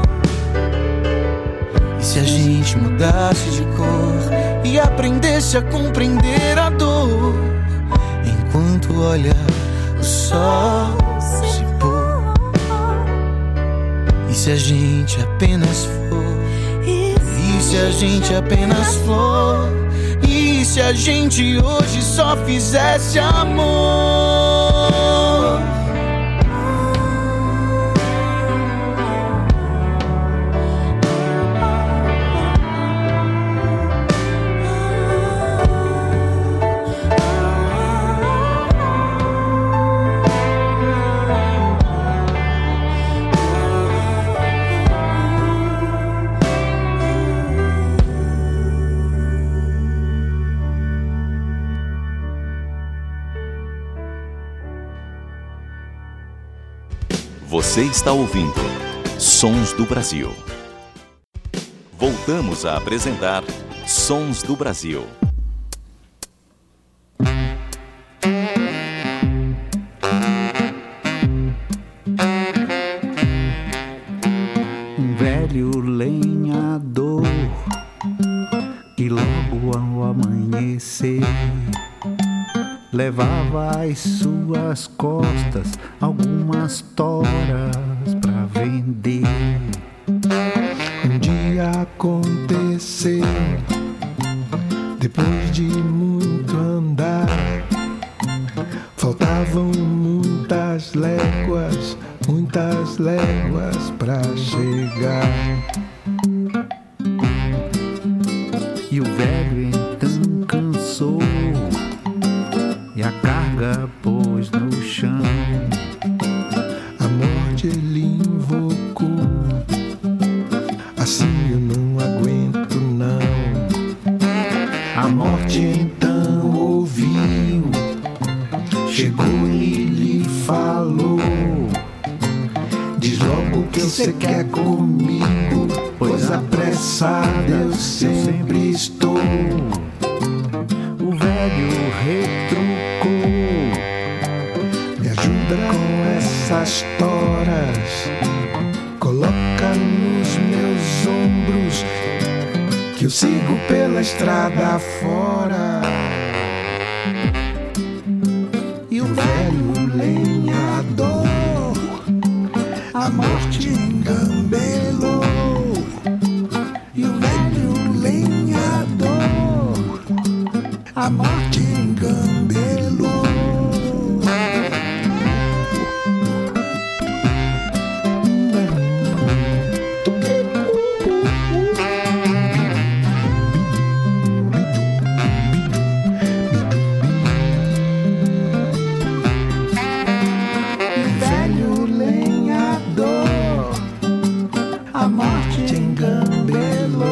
Speaker 6: E se a gente mudasse de cor e aprendesse a compreender a dor enquanto olha o sol se pôr? E se a gente apenas for? E se a gente apenas for? E se a gente hoje só fizesse amor?
Speaker 1: Você está ouvindo Sons do Brasil. Voltamos a apresentar Sons do Brasil.
Speaker 5: Um velho lenhador que logo ao amanhecer levava às suas costas algumas toras pra vender.
Speaker 7: Um dia aconteceu, depois de muito andar, faltavam muitas léguas, muitas léguas pra chegar.
Speaker 5: E o velho então cansou e a carga pôs no chão.
Speaker 7: A morte ele invocou, assim eu não aguento não. A morte então ouviu, chegou e lhe falou: diz logo o que você quer comigo, pois apressado eu sempre estou.
Speaker 5: O velho retrucou:
Speaker 7: me ajuda com essas toras, coloca nos meus ombros, que eu sigo pela estrada fora. E o velho lenhador a morte engambelou. E o velho lenhador a morte engambelou. Velho lenhador, a morte engambelou.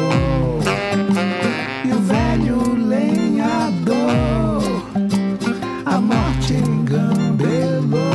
Speaker 7: E o velho lenhador, a morte engambelou.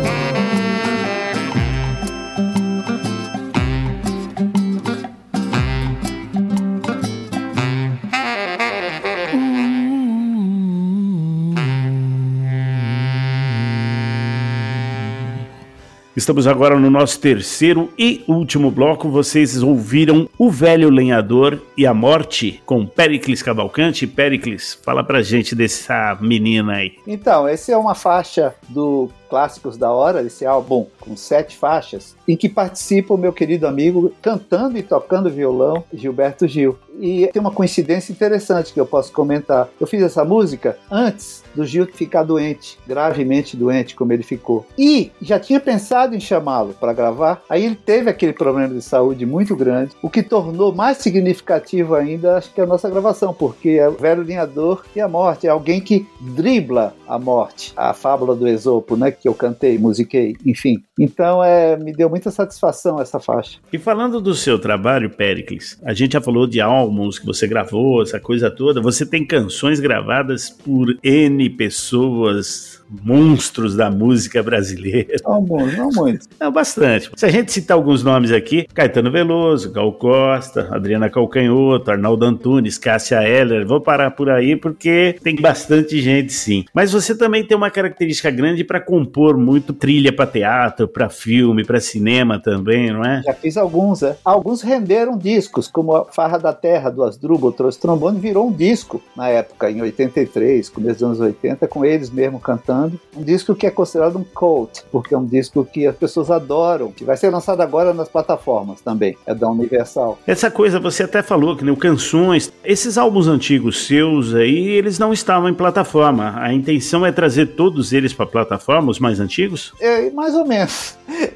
Speaker 2: Estamos agora no nosso terceiro e último bloco. Vocês ouviram O Velho Lenhador e a Morte com Péricles Cavalcante. Péricles, fala pra gente dessa menina aí.
Speaker 3: Então, essa é uma faixa do Clássicos da Hora, esse álbum com sete faixas, em que participa o meu querido amigo cantando e tocando violão, Gilberto Gil. E tem uma coincidência interessante que eu posso comentar. Eu fiz essa música antes do Gil ficar doente, gravemente doente, como ele ficou. E já tinha pensado em chamá-lo para gravar, aí ele teve aquele problema de saúde muito grande, o que tornou mais significativo ainda, acho que a nossa gravação, porque é o velho lenhador e a morte, é alguém que dribla a morte, a fábula do Esopo, né? que eu cantei, musiquei, enfim. Então é, me deu muita satisfação essa faixa.
Speaker 2: E falando do seu trabalho, Péricles, a gente já falou de álbuns que você gravou, essa coisa toda. Você tem canções gravadas por N pessoas, monstros da música brasileira.
Speaker 3: Não muito, não muito.
Speaker 2: Não, bastante. Se a gente citar alguns nomes aqui, Caetano Veloso, Gal Costa, Adriana Calcanhoto, Arnaldo Antunes, Cássia Eller, vou parar por aí porque tem bastante gente, sim. Mas você também tem uma característica grande para compor muito trilha para teatro, para filme, para cinema também, não é?
Speaker 3: Já fiz alguns, é. Alguns renderam discos, como a Farra da Terra, do Asdrubal Trouxe Trombone, virou um disco na época, em oitenta e três, começo dos anos oitenta, com eles mesmo cantando. Um disco que é considerado um cult, porque é um disco que as pessoas adoram, que vai ser lançado agora nas plataformas também, é da Universal.
Speaker 2: Essa coisa, você até falou que, né, canções, esses álbuns antigos seus aí, eles não estavam em plataforma. A intenção é trazer todos eles para plataforma, os mais antigos?
Speaker 3: É, mais ou menos.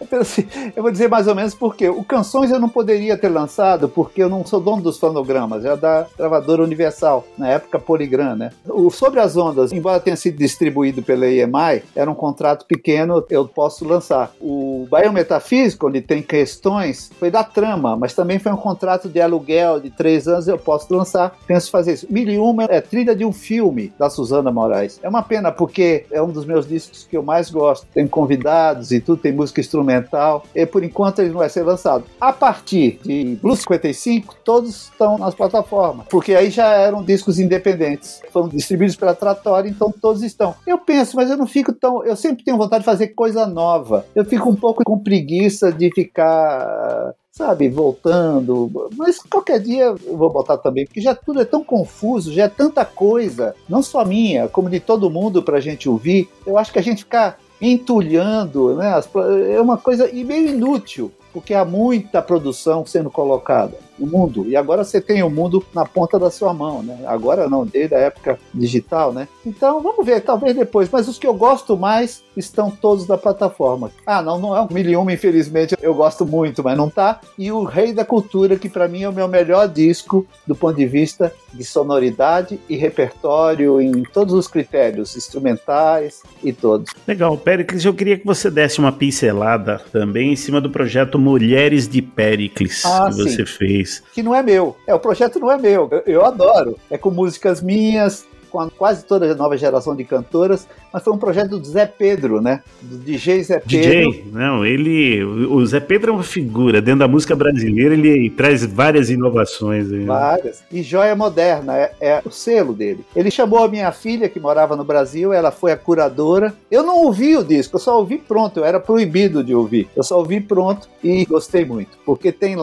Speaker 3: Eu vou dizer mais ou menos porque o Canções eu não poderia ter lançado, porque eu não sou dono dos fonogramas, é da gravadora Universal, na época Polygram, né? O Sobre as Ondas, embora tenha sido distribuído pela E M I, era um contrato pequeno, eu posso lançar. O Baião Metafísico, onde tem questões, foi da Trama, mas também foi um contrato de aluguel de três anos, eu posso lançar, penso fazer isso. Mil e Uma é trilha de um filme da Suzana Moraes. É uma pena, porque é um dos meus discos que eu mais gosto, tem convidados e tudo, tem música instrumental, e por enquanto ele não vai ser lançado. A partir de Blues cinquenta e cinco, todos estão nas plataformas, porque aí já eram discos independentes, foram distribuídos pela Trattori, então todos estão. Eu penso, mas eu não fico tão... Eu sempre tenho vontade de fazer coisa nova. Eu fico um pouco com preguiça de ficar... sabe, voltando, mas qualquer dia eu vou botar também, porque já tudo é tão confuso, já é tanta coisa, não só minha, como de todo mundo pra gente ouvir. Eu acho que a gente ficar entulhando, né, é uma coisa e meio inútil, porque há muita produção sendo colocada no mundo, e agora você tem o mundo na ponta da sua mão, né? Agora não, desde a época digital, né? Então vamos ver, talvez depois, mas os que eu gosto mais estão todos na plataforma. Ah, não, não é um Mil e Uma, infelizmente, eu gosto muito, mas não tá. E o Rei da Cultura, que para mim é o meu melhor disco do ponto de vista de sonoridade e repertório em todos os critérios, instrumentais e todos.
Speaker 2: Legal, Péricles, eu queria que você desse uma pincelada também em cima do projeto Mulheres de Péricles,
Speaker 3: ah,
Speaker 2: que você
Speaker 3: sim.
Speaker 2: fez.
Speaker 3: Que não é meu, é, o projeto não é meu, eu, eu adoro, é com músicas minhas, com quase toda a nova geração de cantoras, mas foi um projeto do Zé Pedro, né? Do D J Zé Pedro.
Speaker 2: D J, não, ele... O Zé Pedro é uma figura, dentro da música brasileira ele traz várias inovações. Aí, né?
Speaker 3: Várias. E Joia Moderna, é, é o selo dele. Ele chamou a minha filha, que morava no Brasil, ela foi a curadora. Eu não ouvi o disco, eu só ouvi pronto, eu era proibido de ouvir. Eu só ouvi pronto e gostei muito, porque tem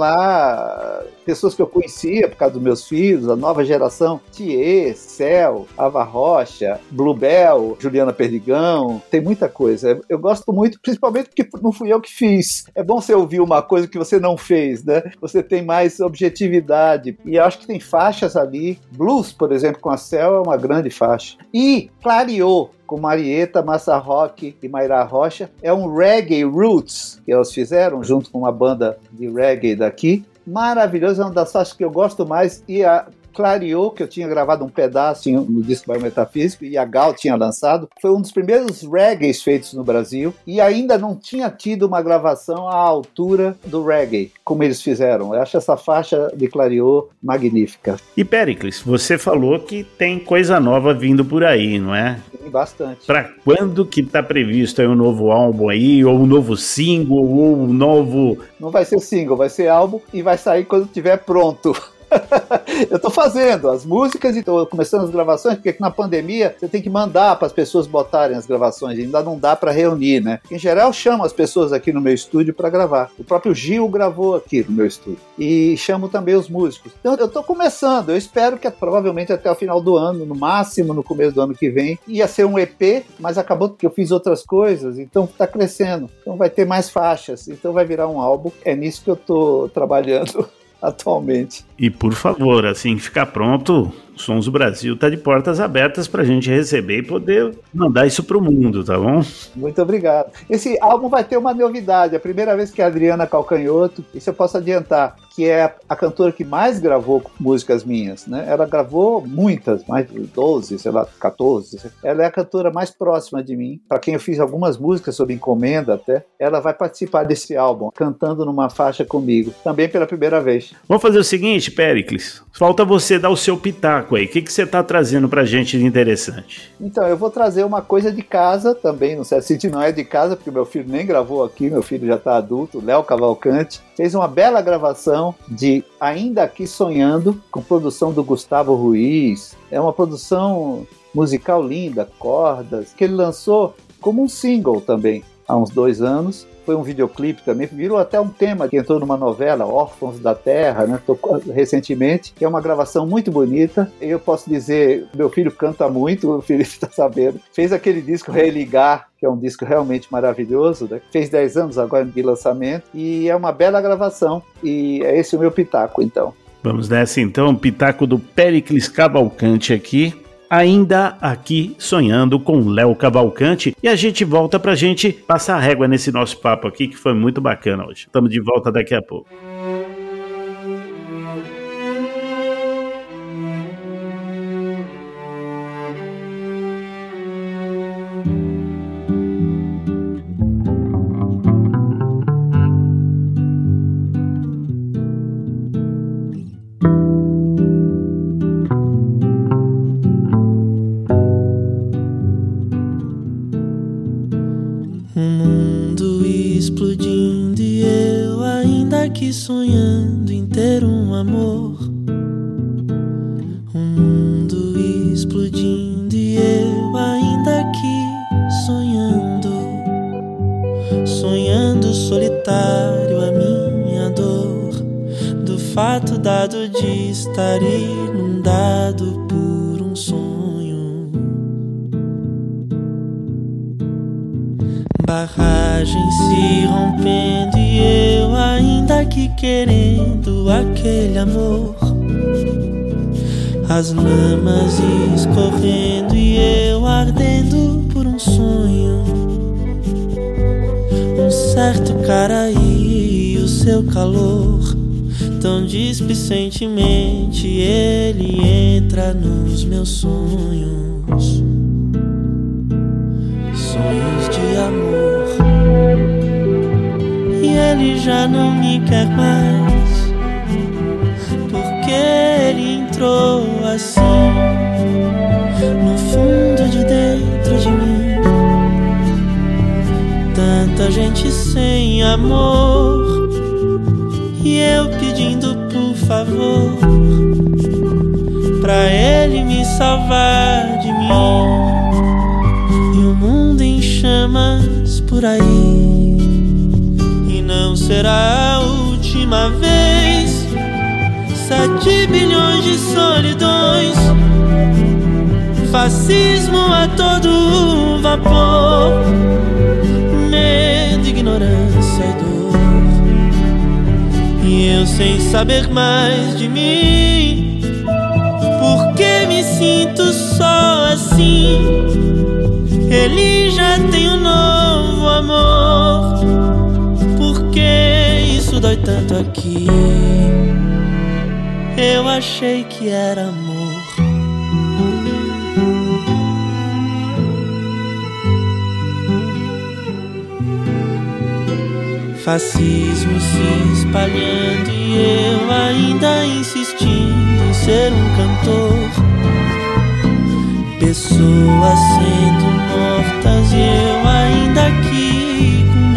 Speaker 3: lá pessoas que eu conhecia por causa dos meus filhos, a nova geração, Thier, Céu, Ava Rocha, Bluebell, Juliana Perdigão, tem muita coisa. Eu gosto muito, principalmente porque não fui eu que fiz. É bom você ouvir uma coisa que você não fez, né? Você tem mais objetividade. E acho que tem faixas ali. Blues, por exemplo, com a Céu é uma grande faixa. E Clareou, com Marieta, Massa Rock e Mayra Rocha, é um reggae roots que elas fizeram junto com uma banda de reggae daqui. Maravilhoso, é uma das faixas que eu gosto mais. E a Clareou, que eu tinha gravado um pedaço no disco Baião Metafísico e a Gal tinha lançado, foi um dos primeiros reggaes feitos no Brasil e ainda não tinha tido uma gravação à altura do reggae, como eles fizeram. Eu acho essa faixa de Clareou magnífica.
Speaker 2: E Péricles, você falou que tem coisa nova vindo por aí, não é?
Speaker 3: Tem bastante.
Speaker 2: Pra quando que tá previsto aí um novo álbum aí, ou um novo single, ou um novo...
Speaker 3: Não vai ser single, vai ser álbum e vai sair quando estiver pronto. Eu tô fazendo as músicas e tô começando as gravações, porque na pandemia você tem que mandar para as pessoas botarem as gravações, ainda não dá para reunir, né? Em geral, eu chamo as pessoas aqui no meu estúdio para gravar. O próprio Gil gravou aqui no meu estúdio. E chamo também os músicos. Então eu tô começando, eu espero que provavelmente até o final do ano, no máximo no começo do ano que vem, ia ser um E P, mas acabou porque eu fiz outras coisas, então tá crescendo. Então vai ter mais faixas, então vai virar um álbum. É nisso que eu tô trabalhando atualmente.
Speaker 2: E por favor, assim que ficar pronto, Sons do Brasil tá de portas abertas pra gente receber e poder mandar isso pro mundo, tá bom?
Speaker 3: Muito obrigado. Esse álbum vai ter uma novidade, a primeira vez que a Adriana Calcanhoto, isso eu posso adiantar, que é a cantora que mais gravou músicas minhas, né? Ela gravou muitas, mais de doze, sei lá, quatorze. Ela é a cantora mais próxima de mim, para quem eu fiz algumas músicas sob encomenda até. Ela vai participar desse álbum, cantando numa faixa comigo, também pela primeira vez.
Speaker 2: Vamos fazer o seguinte, Péricles, falta você dar o seu pitaco aí. O que, que você está trazendo pra gente de interessante?
Speaker 3: Então, eu vou trazer uma coisa de casa também, no certo sentido não é de casa, porque meu filho nem gravou aqui, meu filho já está adulto, Léo Cavalcante, fez uma bela gravação de Ainda Aqui Sonhando, com produção do Gustavo Ruiz. É uma produção musical linda, cordas, que ele lançou como um single também, há uns dois anos. Foi um videoclipe também, virou até um tema que entrou numa novela, Órfãos da Terra, né? Tocou recentemente, que é uma gravação muito bonita. Eu posso dizer, meu filho canta muito, o Felipe está sabendo. Fez aquele disco Religar, que é um disco realmente maravilhoso, né? Fez dez anos agora de lançamento, e é uma bela gravação, e é esse o meu pitaco, então.
Speaker 2: Vamos nessa então, pitaco do Péricles Cavalcante aqui. Ainda Aqui Sonhando com Léo Cavalcante, e a gente volta pra gente passar a régua nesse nosso papo aqui, que foi muito bacana hoje. Estamos de volta daqui a pouco.
Speaker 6: Sonhando em ter um amor, o mundo explodindo e eu ainda aqui sonhando, sonhando solitário a minha dor, do fato dado de estar inundado por um sonho. Barragem se rompendo e eu ainda aqui querendo aquele amor, as lamas escorrendo e eu ardendo por um sonho, um certo cara e o seu calor, tão displicentemente ele entra nos meus sonhos, sonhos de amor. E ele já não me quer mais, porque ele entrou assim, no fundo de dentro de mim. Tanta gente sem amor, e eu pedindo por favor, pra ele me salvar de mim. E o mundo em chamas por aí, não será a última vez. Sete bilhões de solidões, fascismo a todo vapor, medo, ignorância e dor, e eu sem saber mais de mim, porque me sinto só assim. Ele já tem um novo amor, isso dói tanto aqui. Eu achei que era amor. Fascismo se espalhando e eu ainda insistindo em ser um cantor. Pessoas sendo mortas e eu ainda aqui com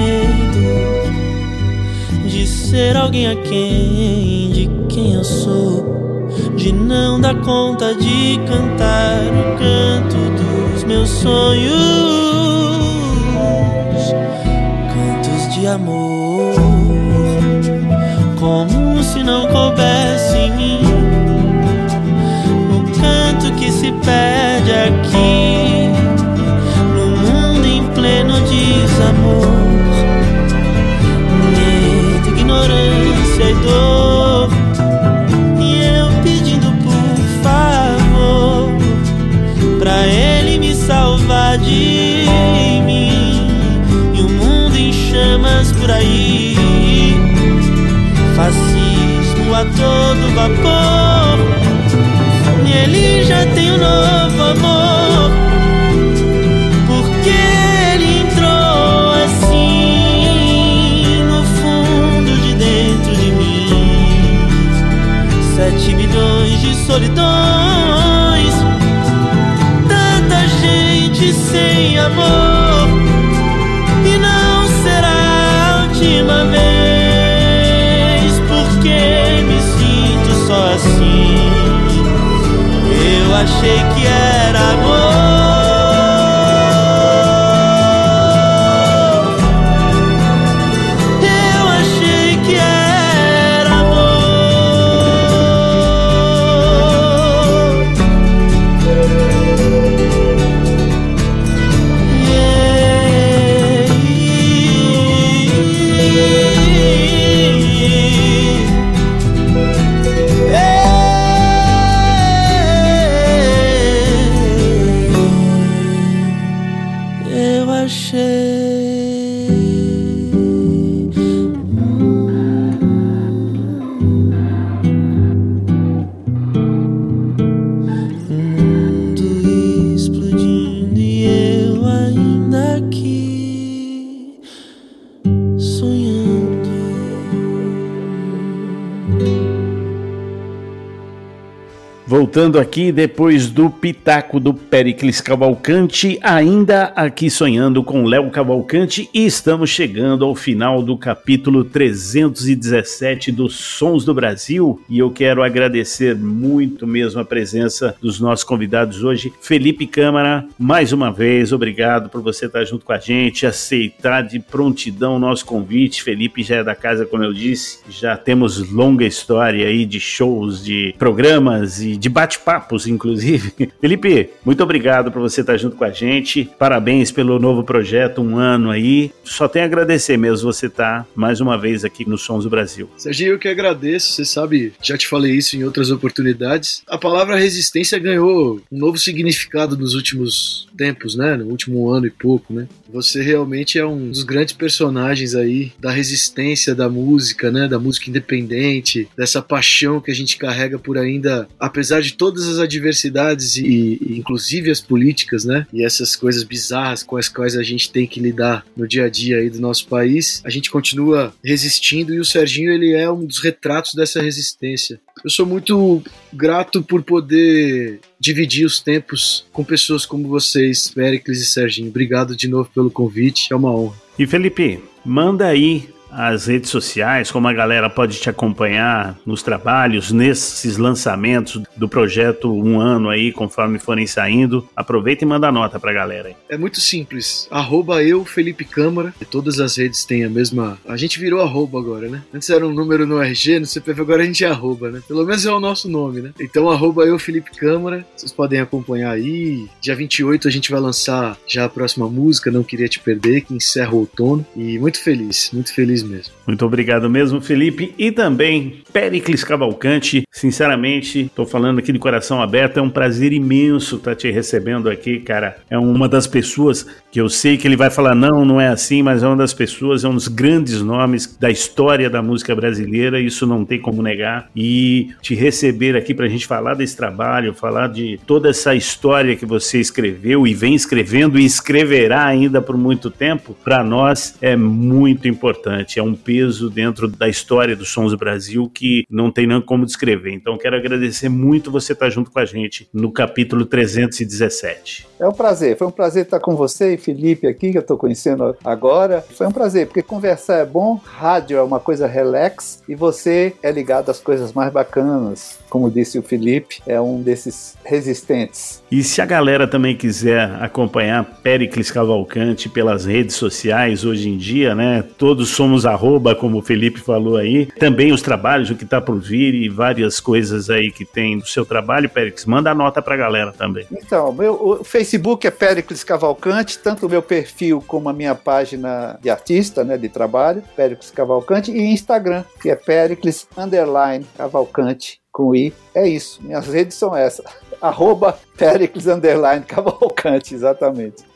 Speaker 6: medo de ser alguém a quem, de quem eu sou, de não dar conta de cantar o canto dos meus sonhos, cantos de amor, como se não coubesse em mim o canto que se perde aqui no mundo em pleno desamor. Ignorância e dor, e eu pedindo por favor pra ele me salvar de mim, e o mundo em chamas por aí, fascismo
Speaker 8: indo a todo vapor, e ele já tem um novo amor, porque ele entrou assim no fundo de dentro de mim. Sete milhões de solidões, tanta gente sem amor, e não será a última vez, porque me sinto só assim. Eu achei que era amor, eu achei que era amor.
Speaker 2: Voltando aqui depois do pitaco do Péricles Cavalcante, ainda aqui sonhando com Léo Cavalcante, e estamos chegando ao final do capítulo trezentos e dezessete dos Sons do Brasil, e eu quero agradecer muito mesmo a presença dos nossos convidados hoje. Felipe Câmara, mais uma vez, obrigado por você estar junto com a gente, aceitar de prontidão o nosso convite. Felipe já é da casa, como eu disse, já temos longa história aí de shows, de programas e de bate-papos, inclusive. Felipe, muito obrigado por você estar junto com a gente. Parabéns pelo novo projeto, um ano aí. Só tenho a agradecer mesmo você estar mais uma vez aqui no Sons do Brasil.
Speaker 4: Serginho, eu que agradeço. Você sabe, já te falei isso em outras oportunidades. A palavra resistência ganhou um novo significado nos últimos tempos, né? No último ano e pouco, né? Você realmente é um dos grandes personagens aí da resistência da música, né? Da música independente, dessa paixão que a gente carrega por ainda, apesar de todas as adversidades e, e inclusive as políticas, né? E essas coisas bizarras com as quais a gente tem que lidar no dia a dia aí do nosso país, a gente continua resistindo, e o Serginho, ele é um dos retratos dessa resistência. Eu sou muito grato por poder dividir os tempos com pessoas como vocês, Péricles e Serginho. Obrigado de novo pelo convite, é uma honra.
Speaker 2: E Felipe, manda aí as redes sociais, como a galera pode te acompanhar nos trabalhos, nesses lançamentos do projeto Um Ano aí, conforme forem saindo. Aproveita e manda a nota pra galera aí.
Speaker 4: É muito simples, arroba eu, Felipe Câmara, e todas as redes têm a mesma... A gente virou arroba agora, né? Antes era um número no R G, no C P F, agora a gente é arroba, né? Pelo menos é o nosso nome, né? Então arroba eu, Felipe Câmara, vocês podem acompanhar aí. Dia vinte e oito a gente vai lançar já a próxima música, Não Queria Te Perder, que encerra o outono, e muito feliz, muito feliz mesmo.
Speaker 2: Muito obrigado mesmo, Felipe. E também Péricles Cavalcante. Sinceramente, tô falando aqui de coração aberto, é um prazer imenso estar te recebendo aqui, cara. É uma das pessoas que eu sei que ele vai falar, não, não é assim, mas é uma das pessoas, é um dos grandes nomes da história da música brasileira, isso não tem como negar. E te receber aqui pra gente falar desse trabalho, falar de toda essa história que você escreveu e vem escrevendo e escreverá ainda por muito tempo, pra nós é muito importante. É um peso dentro da história dos Sons do Brasil que não tem nem como descrever. Então quero agradecer muito você estar junto com a gente no capítulo trezentos e dezessete.
Speaker 3: É um prazer, foi um prazer estar com você e Felipe aqui, que eu estou conhecendo agora. Foi um prazer, porque conversar é bom, rádio é uma coisa relax e você é ligado às coisas mais bacanas. Como disse o Felipe, é um desses resistentes.
Speaker 2: E se a galera também quiser acompanhar Péricles Cavalcante pelas redes sociais hoje em dia, né? Todos somos arroba, como o Felipe falou aí. Também os trabalhos, o que está por vir e várias coisas aí que tem do seu trabalho, Péricles. Manda a nota pra galera também.
Speaker 3: Então, meu, o Facebook é Péricles Cavalcante, tanto o meu perfil como a minha página de artista, né, de trabalho, Péricles Cavalcante, e Instagram, que é Péricles underline Cavalcante, com I. É isso, minhas redes são essas. Arroba Péricles underline Cavalcante, exatamente.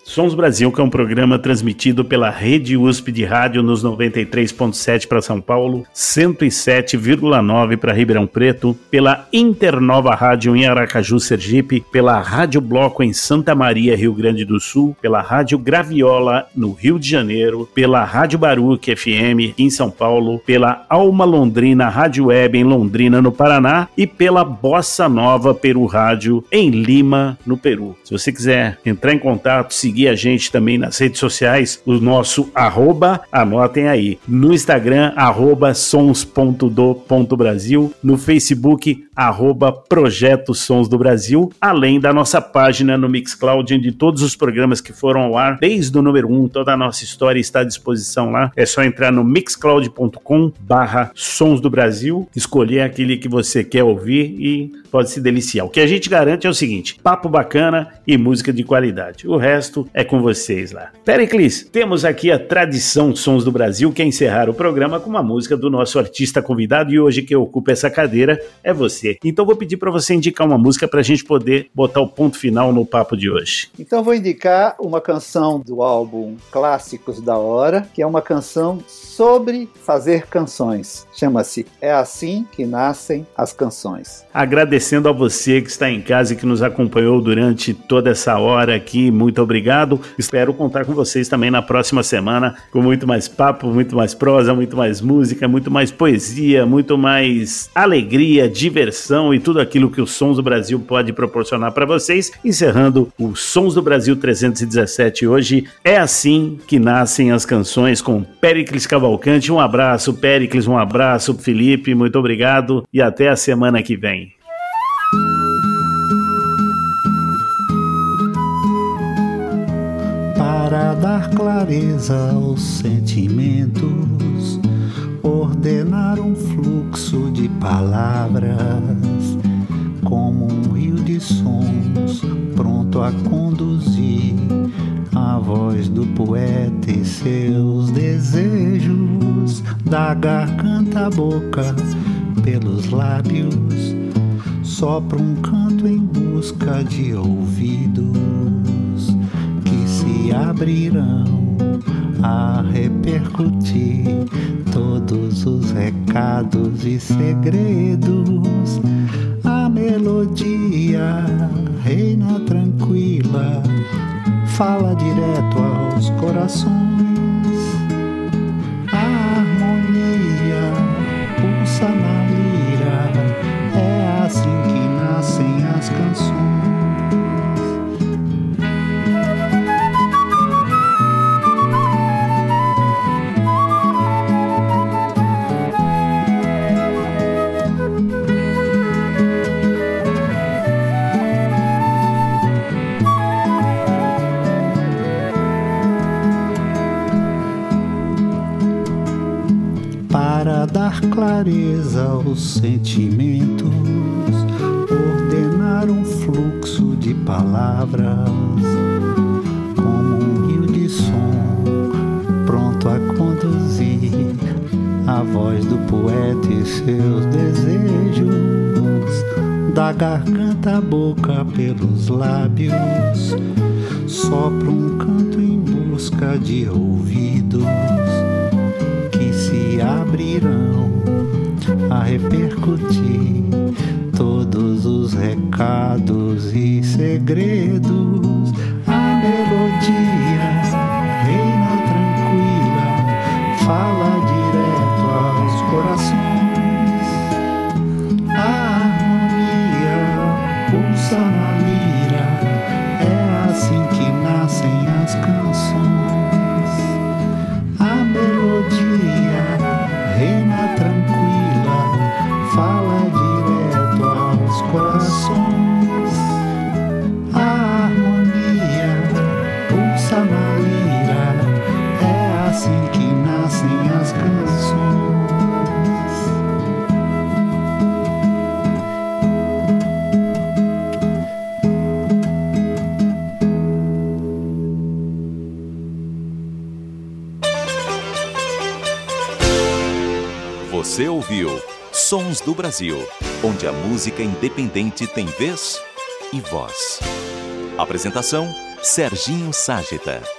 Speaker 2: Sons Brasil, que é um programa transmitido pela Rede U S P de Rádio nos noventa e três ponto sete para São Paulo, cento e sete vírgula nove para Ribeirão Preto, pela Internova Rádio em Aracaju, Sergipe, pela Rádio Bloco em Santa Maria, Rio Grande do Sul, pela Rádio Graviola no Rio de Janeiro, pela Rádio Baruch F M em São Paulo, pela Alma Londrina Rádio Web em Londrina, no Paraná, e pela Bossa Nova Peru Rádio em Lima, no Peru. Se você quiser entrar em contato, seguir a gente também nas redes sociais, o nosso arroba, anotem aí, no Instagram, arroba sons ponto do ponto brasil, no Facebook, arroba Projeto Sons do Brasil, além da nossa página no Mixcloud, onde todos os programas que foram ao ar, desde o número um, toda a nossa história está à disposição lá. É só entrar no mixcloud ponto com barra Sons do Brasil, escolher aquele que você quer ouvir e pode se deliciar. O que a gente garante é o seguinte: papo bacana e música de qualidade. O resto é com vocês lá. Péricles, temos aqui a tradição Sons do Brasil, que é encerrar o programa com uma música do nosso artista convidado, e hoje quem ocupa essa cadeira é você. Então vou pedir para você indicar uma música para a gente poder botar o ponto final no papo de hoje.
Speaker 3: Então vou indicar uma canção do álbum Clássicos da Hora, que é uma canção sobre fazer canções. Chama-se É Assim Que Nascem as Canções.
Speaker 2: Agradecendo a você que está em casa e que nos acompanhou durante toda essa hora aqui, muito obrigado. Espero contar com vocês também na próxima semana, com muito mais papo, muito mais prosa, muito mais música, muito mais poesia, muito mais alegria, diversão e tudo aquilo que o Sons do Brasil pode proporcionar para vocês. Encerrando o Sons do Brasil trezentos e dezessete hoje, É Assim Que Nascem as Canções, com Péricles Cavalcante. Um abraço, Péricles, um abraço, Felipe, muito obrigado e até a semana que vem.
Speaker 5: Para dar clareza aos sentimentos, ordenar um fluxo de palavras, como um rio de sons, pronto a conduzir a voz do poeta e seus desejos, da garganta à boca, pelos lábios, sopra um canto em busca de ouvidos que se abrirão a repercutir todos os recados e segredos. A melodia reina tranquila, fala direto aos corações. A harmonia pulsa na lira, é assim que nascem as canções. Dar clareza aos sentimentos, ordenar um fluxo de palavras, como um rio de som, pronto a conduzir a voz do poeta e seus desejos, da garganta à boca, pelos lábios, sopra um canto em busca de ouvidos que se abrirão a repercutir todos os recados e segredos. A melodia reina tranquila, fala direto aos corações. A harmonia pulsa na lira, é assim que nascem as canções. A melodia reina tranquila, fala direto aos corações. A harmonia pulsa na lira, é assim que nascem as canções.
Speaker 1: Você ouviu Sons do Brasil, onde a música independente tem vez e voz. Apresentação: Serginho Ságita.